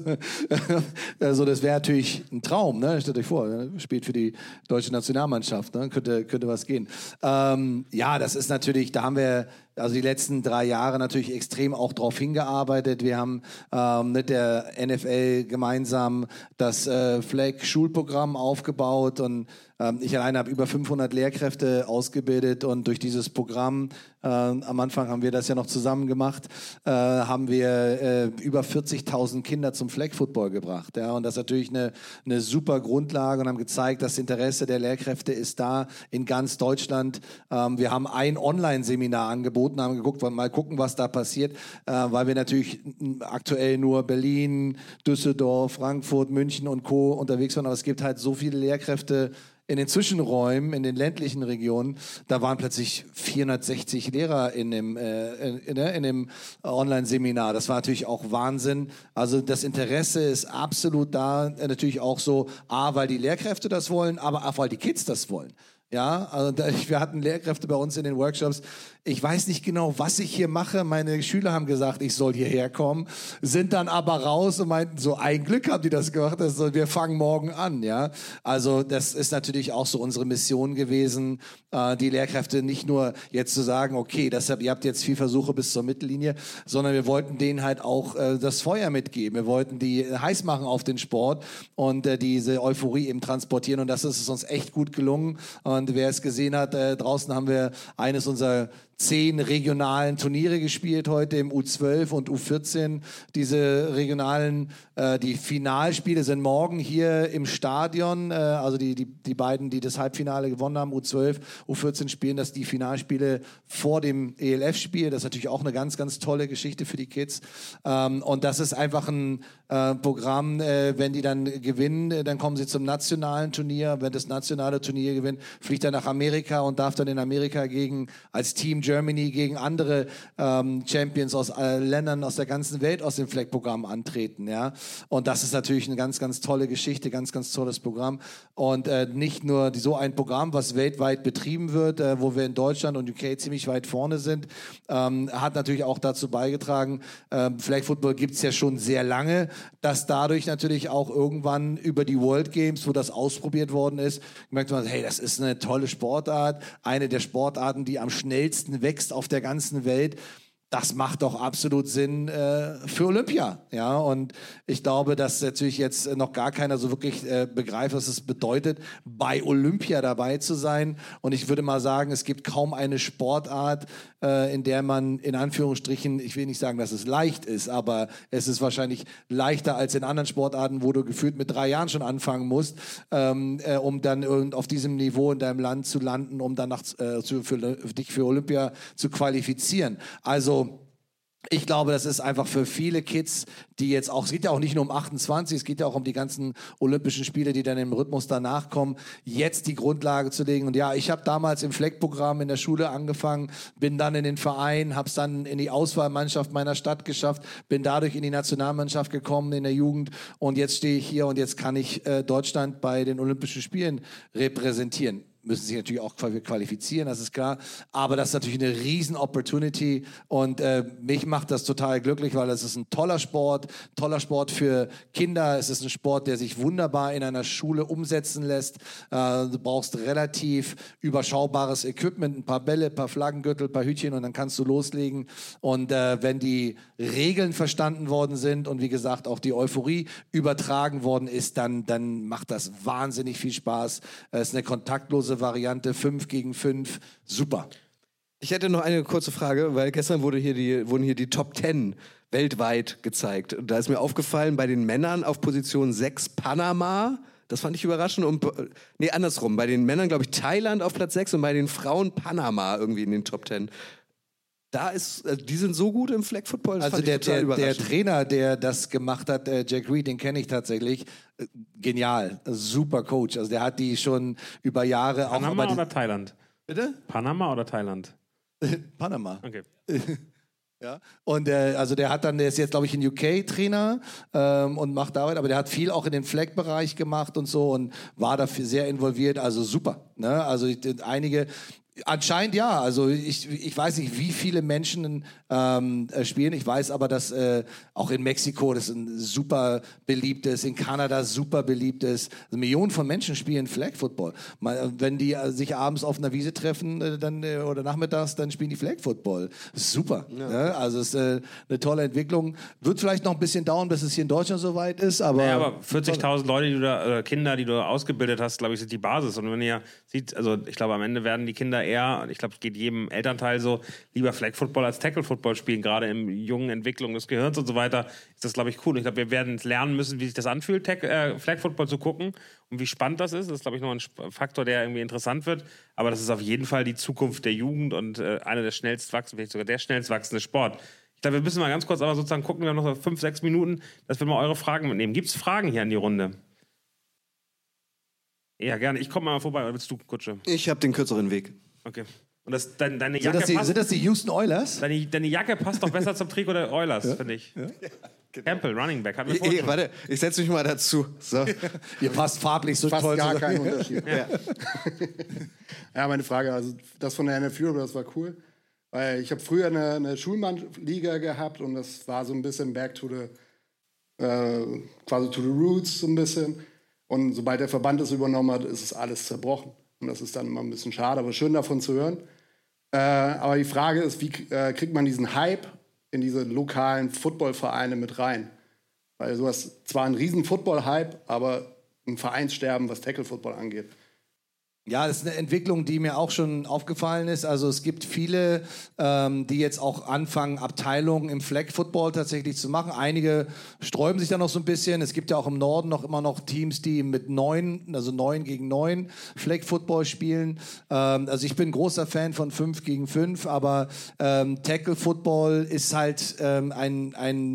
also das wäre natürlich ein Traum. Ne? Stellt euch vor, ne? Spielt für die deutsche Nationalmannschaft. Ne? Könnte, könnte was gehen. Ähm, ja, das ist natürlich, da haben wir also die letzten drei Jahre natürlich extrem auch drauf hingearbeitet. Wir haben ähm, mit der N F L gemeinsam das äh, Flag-Schulprogramm aufgebaut und ähm, ich alleine habe über fünfhundert Lehrkräfte ausgebildet und durch dieses Programm, äh, am Anfang haben wir das ja noch zusammen gemacht, äh, haben wir äh, über vierzigtausend Kinder zum Flag-Football gebracht. Ja? Und das ist natürlich eine, eine super Grundlage und haben gezeigt, das Interesse der Lehrkräfte ist da in ganz Deutschland. Ähm, wir haben ein Online-Seminar angeboten, haben geguckt, mal gucken, was da passiert, äh, weil wir natürlich aktuell nur Berlin, Düsseldorf, Frankfurt, München und Co. unterwegs waren, aber es gibt halt so viele Lehrkräfte in den Zwischenräumen, in den ländlichen Regionen, da waren plötzlich vierhundertsechzig Lehrer in dem, äh, in, in dem Online-Seminar. Das war natürlich auch Wahnsinn. Also das Interesse ist absolut da, natürlich auch so, A, weil die Lehrkräfte das wollen, aber auch weil die Kids das wollen. Ja, also da, wir hatten Lehrkräfte bei uns in den Workshops. Ich weiß nicht genau, was ich hier mache. Meine Schüler haben gesagt, ich soll hierher kommen, sind dann aber raus und meinten, so ein Glück haben die das gemacht. Also wir fangen morgen an. Ja, also das ist natürlich auch so unsere Mission gewesen, äh, die Lehrkräfte nicht nur jetzt zu sagen, okay, deshalb ihr habt jetzt vier Versuche bis zur Mittellinie, sondern wir wollten denen halt auch äh, das Feuer mitgeben. Wir wollten die heiß machen auf den Sport und äh, diese Euphorie eben transportieren. Und das ist uns echt gut gelungen. Und wer es gesehen hat, äh, draußen haben wir eines unserer zehn regionalen Turniere gespielt heute im U zwölf und U vierzehn. Diese regionalen, äh, die Finalspiele sind morgen hier im Stadion. Äh, also die, die, die beiden, die das Halbfinale gewonnen haben, U zwölf, U vierzehn spielen das die Finalspiele vor dem E L F-Spiel. Das ist natürlich auch eine ganz, ganz tolle Geschichte für die Kids. Ähm, und das ist einfach ein äh, Programm, äh, wenn die dann gewinnen, äh, dann kommen sie zum nationalen Turnier. Wenn das nationale Turnier gewinnt, fliegt er nach Amerika und darf dann in Amerika gegen als Team Germany gegen andere ähm, Champions aus äh, Ländern aus der ganzen Welt aus dem Flag-Programm antreten. Ja? Und das ist natürlich eine ganz, ganz tolle Geschichte, ganz, ganz tolles Programm. Und äh, nicht nur die, so ein Programm, was weltweit betrieben wird, äh, wo wir in Deutschland und U K ziemlich weit vorne sind, ähm, hat natürlich auch dazu beigetragen, ähm, Flag Football gibt es ja schon sehr lange, dass dadurch natürlich auch irgendwann über die World Games, wo das ausprobiert worden ist, gemerkt man, hey, das ist eine tolle Sportart, eine der Sportarten, die am schnellsten wächst auf der ganzen Welt. Das macht doch absolut Sinn äh, für Olympia, ja, und ich glaube, dass natürlich jetzt noch gar keiner so wirklich äh, begreift, was es bedeutet, bei Olympia dabei zu sein, und ich würde mal sagen, es gibt kaum eine Sportart, äh, in der man in Anführungsstrichen, ich will nicht sagen, dass es leicht ist, aber es ist wahrscheinlich leichter als in anderen Sportarten, wo du gefühlt mit drei Jahren schon anfangen musst, ähm, äh, um dann irgend auf diesem Niveau in deinem Land zu landen, um dann nach, äh, zu, für, für dich für Olympia zu qualifizieren. Also ich glaube, das ist einfach für viele Kids, die jetzt auch, es geht ja auch nicht nur um achtundzwanzig, es geht ja auch um die ganzen Olympischen Spiele, die dann im Rhythmus danach kommen, jetzt die Grundlage zu legen. Und ja, ich habe damals im Flag-Programm in der Schule angefangen, bin dann in den Verein, habe es dann in die Auswahlmannschaft meiner Stadt geschafft, bin dadurch in die Nationalmannschaft gekommen in der Jugend, und jetzt stehe ich hier und jetzt kann ich äh, Deutschland bei den Olympischen Spielen repräsentieren. Müssen sich natürlich auch qualifizieren, das ist klar. Aber das ist natürlich eine riesen Opportunity, und äh, mich macht das total glücklich, weil es ist ein toller Sport, toller Sport für Kinder. Es ist ein Sport, der sich wunderbar in einer Schule umsetzen lässt. Äh, du brauchst relativ überschaubares Equipment, ein paar Bälle, ein paar Flaggengürtel, ein paar Hütchen, und dann kannst du loslegen. Und äh, wenn die Regeln verstanden worden sind und wie gesagt auch die Euphorie übertragen worden ist, dann, dann macht das wahnsinnig viel Spaß. Es ist eine kontaktlose Variante, fünf gegen fünf, super. Ich hätte noch eine kurze Frage, weil gestern wurde hier die, wurden hier die Top Ten weltweit gezeigt. Und da ist mir aufgefallen, bei den Männern auf Position sechs Panama, das fand ich überraschend. Und, nee, andersrum, bei den Männern, glaube ich, Thailand auf Platz sechs und bei den Frauen Panama irgendwie in den Top Ten. Da ist, die sind so gut im Flag Football. Also der, der, der Trainer, der das gemacht hat, äh, Jack Reed, den kenne ich tatsächlich. Äh, genial, super Coach. Also der hat die schon über Jahre auch. Panama oder Thailand? Bitte? Panama oder Thailand? Panama. Okay. Ja, und äh, also der hat dann, der ist jetzt, glaube ich, ein U K-Trainer ähm, und macht Arbeit, aber der hat viel auch in den Flag-Bereich gemacht und so und war dafür sehr involviert, also super. Ne? Also einige. Anscheinend ja, also ich, ich weiß nicht, wie viele Menschen ähm, spielen. Ich weiß aber, dass äh, auch in Mexiko das ein super beliebt ist, in Kanada super beliebt ist. Also Millionen von Menschen spielen Flag Football. Mal, wenn die äh, sich abends auf einer Wiese treffen äh, dann, äh, oder nachmittags, dann spielen die Flag Football. Super. Ja. Ne? Also es ist äh, eine tolle Entwicklung. Wird vielleicht noch ein bisschen dauern, bis es hier in Deutschland soweit ist. Aber, naja, aber vierzigtausend Leute, die du da, oder Kinder, die du ausgebildet hast, glaube ich, sind die Basis. Und wenn ihr sieht, also ich glaube, am Ende werden die Kinder eher, ich glaube, es geht jedem Elternteil so, lieber Flag Football als Tackle Football spielen, gerade in jungen Entwicklung des Gehirns und so weiter, ist das, glaube ich, cool. Und ich glaube, wir werden lernen müssen, wie sich das anfühlt, Tag, äh, Flag Football zu gucken und wie spannend das ist. Das ist, glaube ich, noch ein Faktor, der irgendwie interessant wird. Aber das ist auf jeden Fall die Zukunft der Jugend und äh, einer der schnellst wachsenden, vielleicht sogar der schnellst wachsende Sport. Ich glaube, wir müssen mal ganz kurz aber sozusagen gucken, wir haben noch so fünf, sechs Minuten, dass wir mal eure Fragen mitnehmen. Gibt es Fragen hier an die Runde? Ja, gerne. Ich komme mal vorbei. Oder willst du, Kutsche? Ich habe den kürzeren Weg. Okay. Und das, dein, deine sind Jacke das, die, passt, sind das die Houston Oilers? Deine, deine Jacke passt doch besser zum Trikot der Oilers, Ja. finde ich. Ja. Genau. Campbell, Running Back. Hat mir Ich, ich, warte, ich setze mich mal dazu. So. Ihr passt farblich so Fast toll gar zusammen. kein Unterschied. Ja. Ja, meine Frage, also das von der N F L, das war cool. Weil ich habe früher eine, eine Schulmannliga gehabt und das war so ein bisschen back to the, äh, quasi to the roots so ein bisschen. Und sobald der Verband das übernommen hat, ist es alles zerbrochen. Und das ist dann immer ein bisschen schade, aber schön davon zu hören. Äh, aber die Frage ist, wie äh, kriegt man diesen Hype in diese lokalen Footballvereine mit rein? Weil du hast zwar einen riesen Football-Hype, aber ein Vereinssterben, was Tackle-Football angeht. Ja, das ist eine Entwicklung, die mir auch schon aufgefallen ist. Also es gibt viele, ähm, die jetzt auch anfangen, Abteilungen im Flag Football tatsächlich zu machen. Einige sträuben sich da noch so ein bisschen. Es gibt ja auch im Norden noch immer noch Teams, die mit neun, also neun gegen neun Flag Football spielen. Ähm, also ich bin großer Fan von fünf gegen fünf, aber ähm, Tackle Football ist halt ähm, ein, ein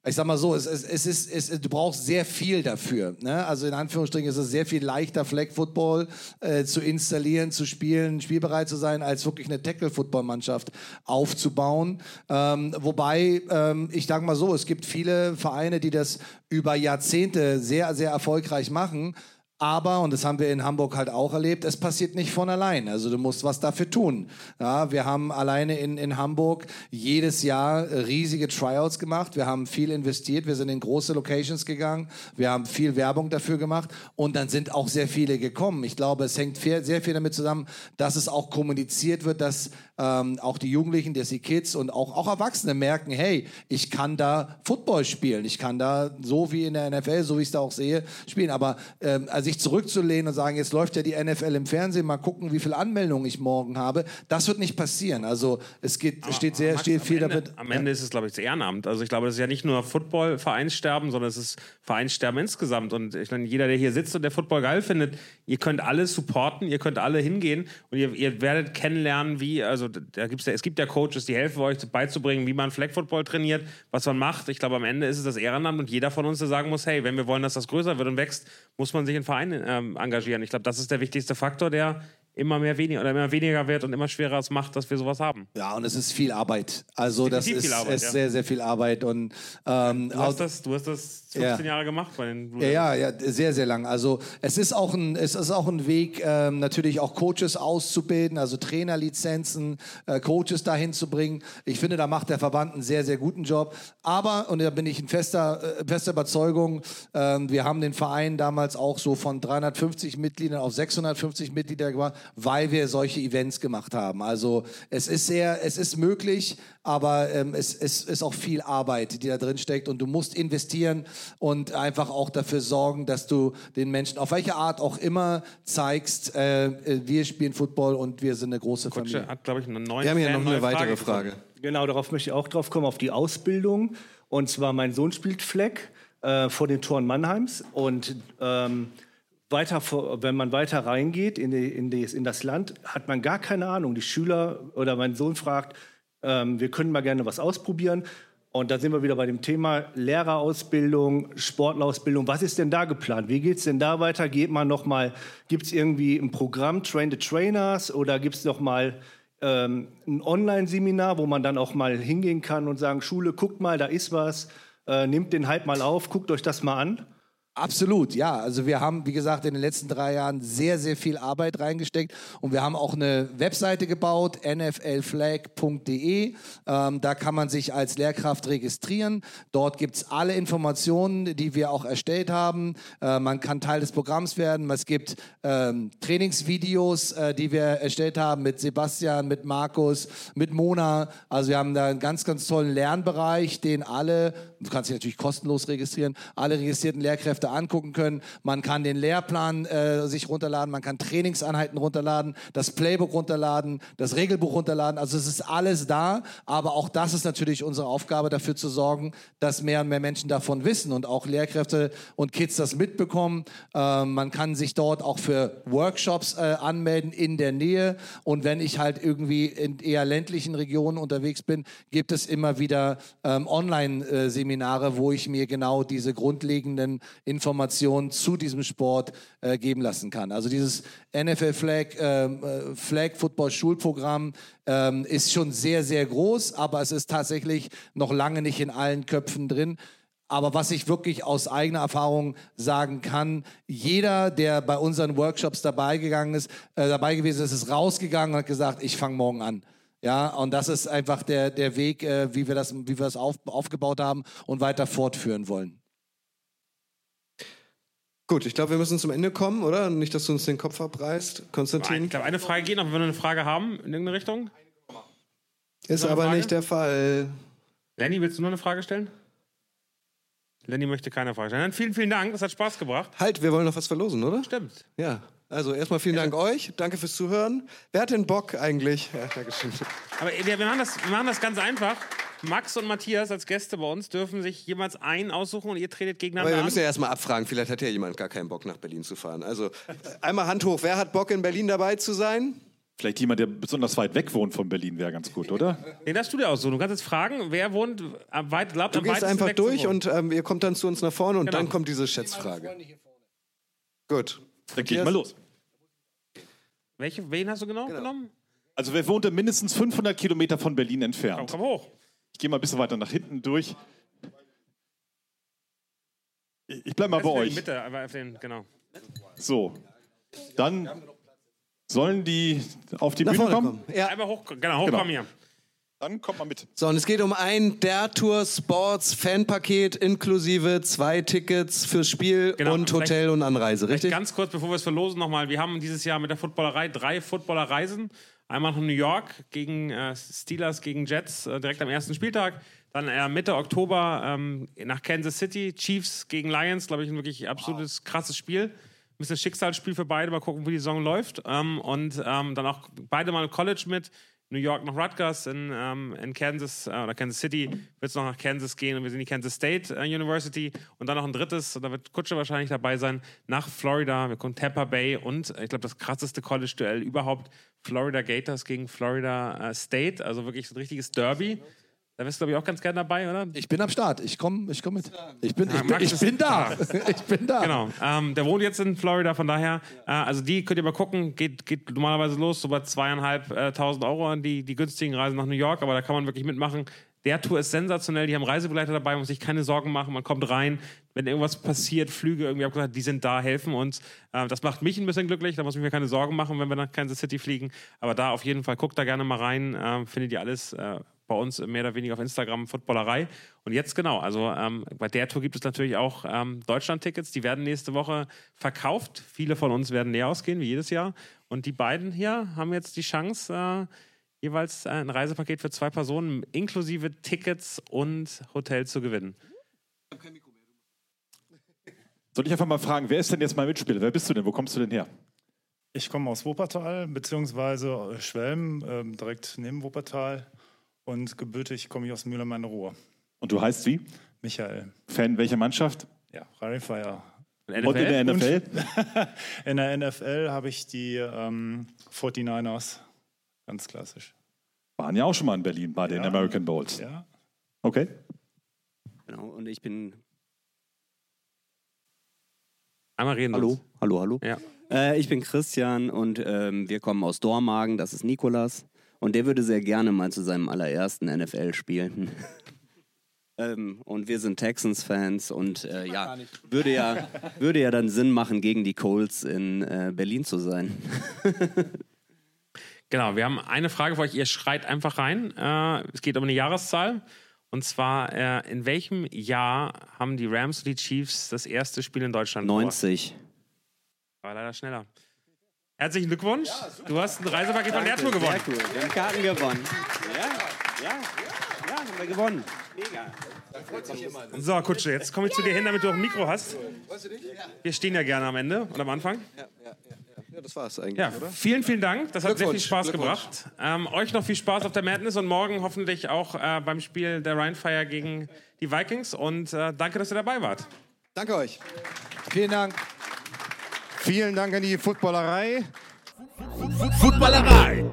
ich sag mal so, es, es, es ist, es, du brauchst sehr viel dafür. Ne? Also in Anführungsstrichen ist es sehr viel leichter, Flag Football äh, zu installieren, zu spielen, spielbereit zu sein, als wirklich eine Tackle-Football-Mannschaft aufzubauen. Ähm, wobei, ähm, ich sag mal so, es gibt viele Vereine, die das über Jahrzehnte sehr, sehr erfolgreich machen. Aber, und das haben wir in Hamburg halt auch erlebt, es passiert nicht von allein. Also du musst was dafür tun. Ja, wir haben alleine in, in Hamburg jedes Jahr riesige Tryouts gemacht. Wir haben viel investiert. Wir sind in große Locations gegangen. Wir haben viel Werbung dafür gemacht. Und dann sind auch sehr viele gekommen. Ich glaube, es hängt viel, sehr viel damit zusammen, dass es auch kommuniziert wird, dass ähm, auch die Jugendlichen, dass die Kids und auch, auch Erwachsene merken, hey, ich kann da Football spielen. Ich kann da so wie in der N F L, so wie ich es da auch sehe, spielen. Aber ähm, also sich zurückzulehnen und sagen, jetzt läuft ja die N F L im Fernsehen, mal gucken, wie viele Anmeldungen ich morgen habe, das wird nicht passieren. Also es geht, Aber, steht sehr Max, steht viel Ende, damit. Am Ende ist es, glaube ich, das Ehrenamt. Also ich glaube, das ist ja nicht nur Football-Vereinssterben, sondern es ist Vereinssterben insgesamt. Und ich meine, jeder, der hier sitzt und der Football geil findet, ihr könnt alle supporten, ihr könnt alle hingehen und ihr, ihr werdet kennenlernen, wie, also da gibt's ja, es gibt ja Coaches, die helfen euch beizubringen, wie man Flag Football trainiert, was man macht. Ich glaube, am Ende ist es das Ehrenamt und jeder von uns, der sagen muss, hey, wenn wir wollen, dass das größer wird und wächst, muss man sich in Vereinen ähm, engagieren. Ich glaube, das ist der wichtigste Faktor, der immer mehr weniger oder immer weniger wird und immer schwerer es macht, dass wir sowas haben. Ja, und es ist viel Arbeit. Also das ist, Arbeit, ist ja. sehr, sehr viel Arbeit. Und, ähm, du, hast das, du hast das fünfzehn ja. Jahre gemacht bei den Blue Ja, ja, ja, sehr, sehr lang. Also es ist auch ein, es ist auch ein Weg, ähm, natürlich auch Coaches auszubilden, also Trainerlizenzen, äh, Coaches dahin zu bringen. Ich finde, da macht der Verband einen sehr, sehr guten Job. Aber, und da bin ich in fester, äh, fester Überzeugung, ähm, wir haben den Verein damals auch so von dreihundertfünfzig Mitgliedern auf sechshundertfünfzig Mitglieder gemacht, weil wir solche Events gemacht haben. Also es ist sehr, es ist möglich, aber ähm, es, es ist auch viel Arbeit, die da drin steckt und du musst investieren und einfach auch dafür sorgen, dass du den Menschen auf welche Art auch immer zeigst, äh, wir spielen Football und wir sind eine große Kutsche Familie. hat, glaube ich, einen neuen Wir haben hier Fan, noch eine weitere Frage. Frage. Genau, darauf möchte ich auch drauf kommen, auf die Ausbildung. Und zwar, mein Sohn spielt Flag äh, vor den Toren Mannheims und ähm, Weiter, wenn man weiter reingeht in, die, in, die, in das Land, hat man gar keine Ahnung. Die Schüler oder mein Sohn fragt, ähm, wir können mal gerne was ausprobieren. Und da sind wir wieder bei dem Thema Lehrerausbildung, Sportlerausbildung. Was ist denn da geplant? Wie geht es denn da weiter? Geht man noch mal, gibt es irgendwie ein Programm Train the Trainers oder gibt es noch mal ähm, ein Online-Seminar, wo man dann auch mal hingehen kann und sagen, Schule, guckt mal, da ist was, äh, nehmt den Hype mal auf, guckt euch das mal an? Absolut, ja. Also wir haben, wie gesagt, in den letzten drei Jahren sehr, sehr viel Arbeit reingesteckt und wir haben auch eine Webseite gebaut, n f l flag punkt d e. Ähm, da kann man sich als Lehrkraft registrieren. Dort gibt's alle Informationen, die wir auch erstellt haben. Äh, man kann Teil des Programms werden. Es gibt ähm, Trainingsvideos, äh, die wir erstellt haben mit Sebastian, mit Markus, mit Mona. Also wir haben da einen ganz, ganz tollen Lernbereich, den alle, du kannst dich natürlich kostenlos registrieren, alle registrierten Lehrkräfte angucken können. Man kann den Lehrplan äh, sich runterladen, man kann Trainingseinheiten runterladen, das Playbook runterladen, das Regelbuch runterladen. Also es ist alles da, aber auch das ist natürlich unsere Aufgabe, dafür zu sorgen, dass mehr und mehr Menschen davon wissen und auch Lehrkräfte und Kids das mitbekommen. Äh, man kann sich dort auch für Workshops äh, anmelden in der Nähe und wenn ich halt irgendwie in eher ländlichen Regionen unterwegs bin, gibt es immer wieder ähm, Online-Seminare, wo ich mir genau diese grundlegenden Informationen zu diesem Sport äh, geben lassen kann. Also dieses N F L Flag, äh, Flag Football Schulprogramm ähm, ist schon sehr, sehr groß, aber es ist tatsächlich noch lange nicht in allen Köpfen drin. Aber was ich wirklich aus eigener Erfahrung sagen kann, jeder, der bei unseren Workshops dabei gegangen ist, äh, dabei gewesen ist, ist rausgegangen und hat gesagt, ich fange morgen an. Ja, und das ist einfach der, der Weg, äh, wie wir das, wie wir das auf, aufgebaut haben und weiter fortführen wollen. Gut, ich glaube, wir müssen zum Ende kommen, oder? Nicht, dass du uns den Kopf abreißt, Konstantin. Ich glaube, eine Frage geht noch, wenn wir eine Frage haben in irgendeine Richtung. Ist noch eine aber Frage? nicht der Fall. Lenny, willst du noch eine Frage stellen? Lenny möchte keine Frage stellen. Dann vielen, vielen Dank, das hat Spaß gebracht. Halt, wir wollen noch was verlosen, oder? Stimmt. Ja, also erstmal vielen Dank euch. Danke fürs Zuhören. Wer hat den Bock eigentlich? Ja, Dankeschön. Aber wir, wir, machen das, wir machen das ganz einfach. Max und Matthias als Gäste bei uns dürfen sich jeweils einen aussuchen und ihr tretet gegeneinander Aber wir an. müssen ja erstmal abfragen. Vielleicht hat ja jemand gar keinen Bock, nach Berlin zu fahren. Also einmal Hand hoch. Wer hat Bock, in Berlin dabei zu sein? Vielleicht jemand, der besonders weit weg wohnt von Berlin, wäre ganz gut, oder? Nee, das tut ja auch so. Du kannst jetzt fragen, wer wohnt am weit, glaubt, Du am gehst weitesten einfach weg zu durch wohnen. und ähm, ihr kommt dann zu uns nach vorne und Genau. dann kommt diese Schätzfrage. Gut. Dann gehe ich mal los. Welche, wen hast du genau, genommen? Also wer wohnt denn mindestens fünfhundert Kilometer von Berlin Komm, entfernt? komm hoch. Ich gehe mal ein bisschen weiter nach hinten durch. Ich bleibe mal bei In die euch. Mitte, aber auf den, genau. So. Dann sollen die auf die Nach Bühne vorne kommen. kommen. Ja. Einmal hoch, genau, hoch Genau. kommen hier. Dann kommt mal mit. So, und es geht um ein Der Tour Sports Fanpaket inklusive zwei Tickets fürs Spiel Genau, und vielleicht- Hotel und Anreise, richtig? Ganz kurz, bevor wir es verlosen, nochmal. Wir haben dieses Jahr mit der Footballerei drei Footballerreisen. Einmal nach New York gegen äh, Steelers, gegen Jets, äh, direkt am ersten Spieltag. Dann äh, Mitte Oktober ähm, nach Kansas City, Chiefs gegen Lions, glaube ich, ein wirklich absolutes krasses Spiel. Ein bisschen Schicksalsspiel für beide, mal gucken, wie die Saison läuft. Ähm, und ähm, dann auch beide mal College mit. New York nach Rutgers, in, ähm, in Kansas äh, oder Kansas City wird es noch nach Kansas gehen und wir sind die Kansas State äh, University und dann noch ein drittes, und da wird Kutsche wahrscheinlich dabei sein, nach Florida, wir kommen Tampa Bay und äh, ich glaube das krasseste College-Duell überhaupt, Florida Gators gegen Florida äh, State, also wirklich so ein richtiges Derby. Da bist du, glaube ich, auch ganz gerne dabei, oder? Ich bin am Start. Ich komme ich komm mit. Ich bin, Ja, ich bin, Max ich ist bin da. Ich bin da. Genau. Ähm, der wohnt jetzt in Florida, von daher, äh, also die könnt ihr mal gucken, geht, geht normalerweise los, so bei zweieinhalbtausend äh, Euro an die, die günstigen Reisen nach New York, aber da kann man wirklich mitmachen. Der Tour ist sensationell, die haben Reisebegleiter dabei, man muss sich keine Sorgen machen, man kommt rein, wenn irgendwas passiert, Flüge, irgendwie, hab gesagt, die sind da, helfen uns. Äh, das macht mich ein bisschen glücklich, da muss ich mir keine Sorgen machen, wenn wir nach Kansas City fliegen, aber da auf jeden Fall, guckt da gerne mal rein, äh, findet ihr alles äh, bei uns mehr oder weniger auf Instagram, Footballerei. Und jetzt genau, also ähm, bei der Tour gibt es natürlich auch ähm, Deutschland-Tickets, die werden nächste Woche verkauft. Viele von uns werden leer ausgehen, wie jedes Jahr. Und die beiden hier haben jetzt die Chance, äh, jeweils ein Reisepaket für zwei Personen inklusive Tickets und Hotel zu gewinnen. Soll ich einfach mal fragen, wer ist denn jetzt mein Mitspieler? Wer bist du denn? Wo kommst du denn her? Ich komme aus Wuppertal, beziehungsweise Schwelm, ähm, direkt neben Wuppertal. Und gebürtig komme ich aus Mühlheim-an-der-Ruhr. Und du heißt wie? Michael. Fan welcher Mannschaft? Ja, Rhein Fire. Und in der N F L? In der N F L habe ich die ähm, forty-niners. Ganz klassisch. Waren ja auch schon mal in Berlin bei den Ja. American Bowls. Ja. Okay. Genau, und ich bin. Einmal reden. Hallo, uns. hallo, hallo. Ja. Äh, ich bin Christian und ähm, wir kommen aus Dormagen, das ist Nikolas. Und der würde sehr gerne mal zu seinem allerersten N F L spielen. ähm, und wir sind Texans-Fans und äh, ja, würde ja, würde ja dann Sinn machen, gegen die Colts in äh, Berlin zu sein. Genau, wir haben eine Frage für euch. Ihr schreit einfach rein. Äh, es geht um eine Jahreszahl. Und zwar, äh, in welchem Jahr haben die Rams und die Chiefs das erste Spiel in Deutschland gemacht? neunzig. War leider schneller. Herzlichen Glückwunsch. Du hast ein Reisepaket von der Tour gewonnen. Sehr cool. Wir haben Karten gewonnen. Ja, ja, ja, haben wir gewonnen. Mega. So, Kutsche, jetzt komme ich zu dir hin, damit du auch ein Mikro hast. Wir stehen ja gerne am Ende und am Anfang. Ja, das war's eigentlich, Ja, oder? vielen, vielen Dank. Das hat sehr viel Glückwunsch, Spaß Glückwunsch. gebracht. Ähm, euch noch viel Spaß auf der Madness und morgen hoffentlich auch äh, beim Spiel der Rhein Fire gegen die Vikings. Und äh, danke, dass ihr dabei wart. Danke euch. Vielen Dank. Vielen Dank an die Footballerei. Footballerei.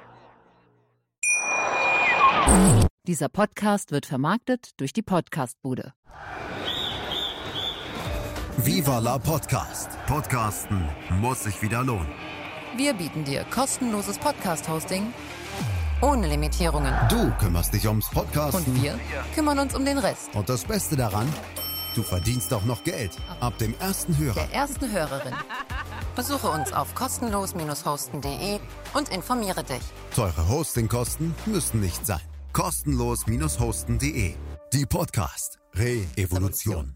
Dieser Podcast wird vermarktet durch die Podcastbude. Viva la Podcast. Podcasten muss sich wieder lohnen. Wir bieten dir kostenloses Podcast-Hosting ohne Limitierungen. Du kümmerst dich ums Podcasten. Und wir kümmern uns um den Rest. Und das Beste daran, du verdienst auch noch Geld. Ab dem ersten Hörer. Der ersten Hörerin. Besuche uns auf kostenlos hosten punkt de und informiere dich. Teure Hostingkosten müssen nicht sein. kostenlos hosten punkt de. Die Podcast Re-Evolution.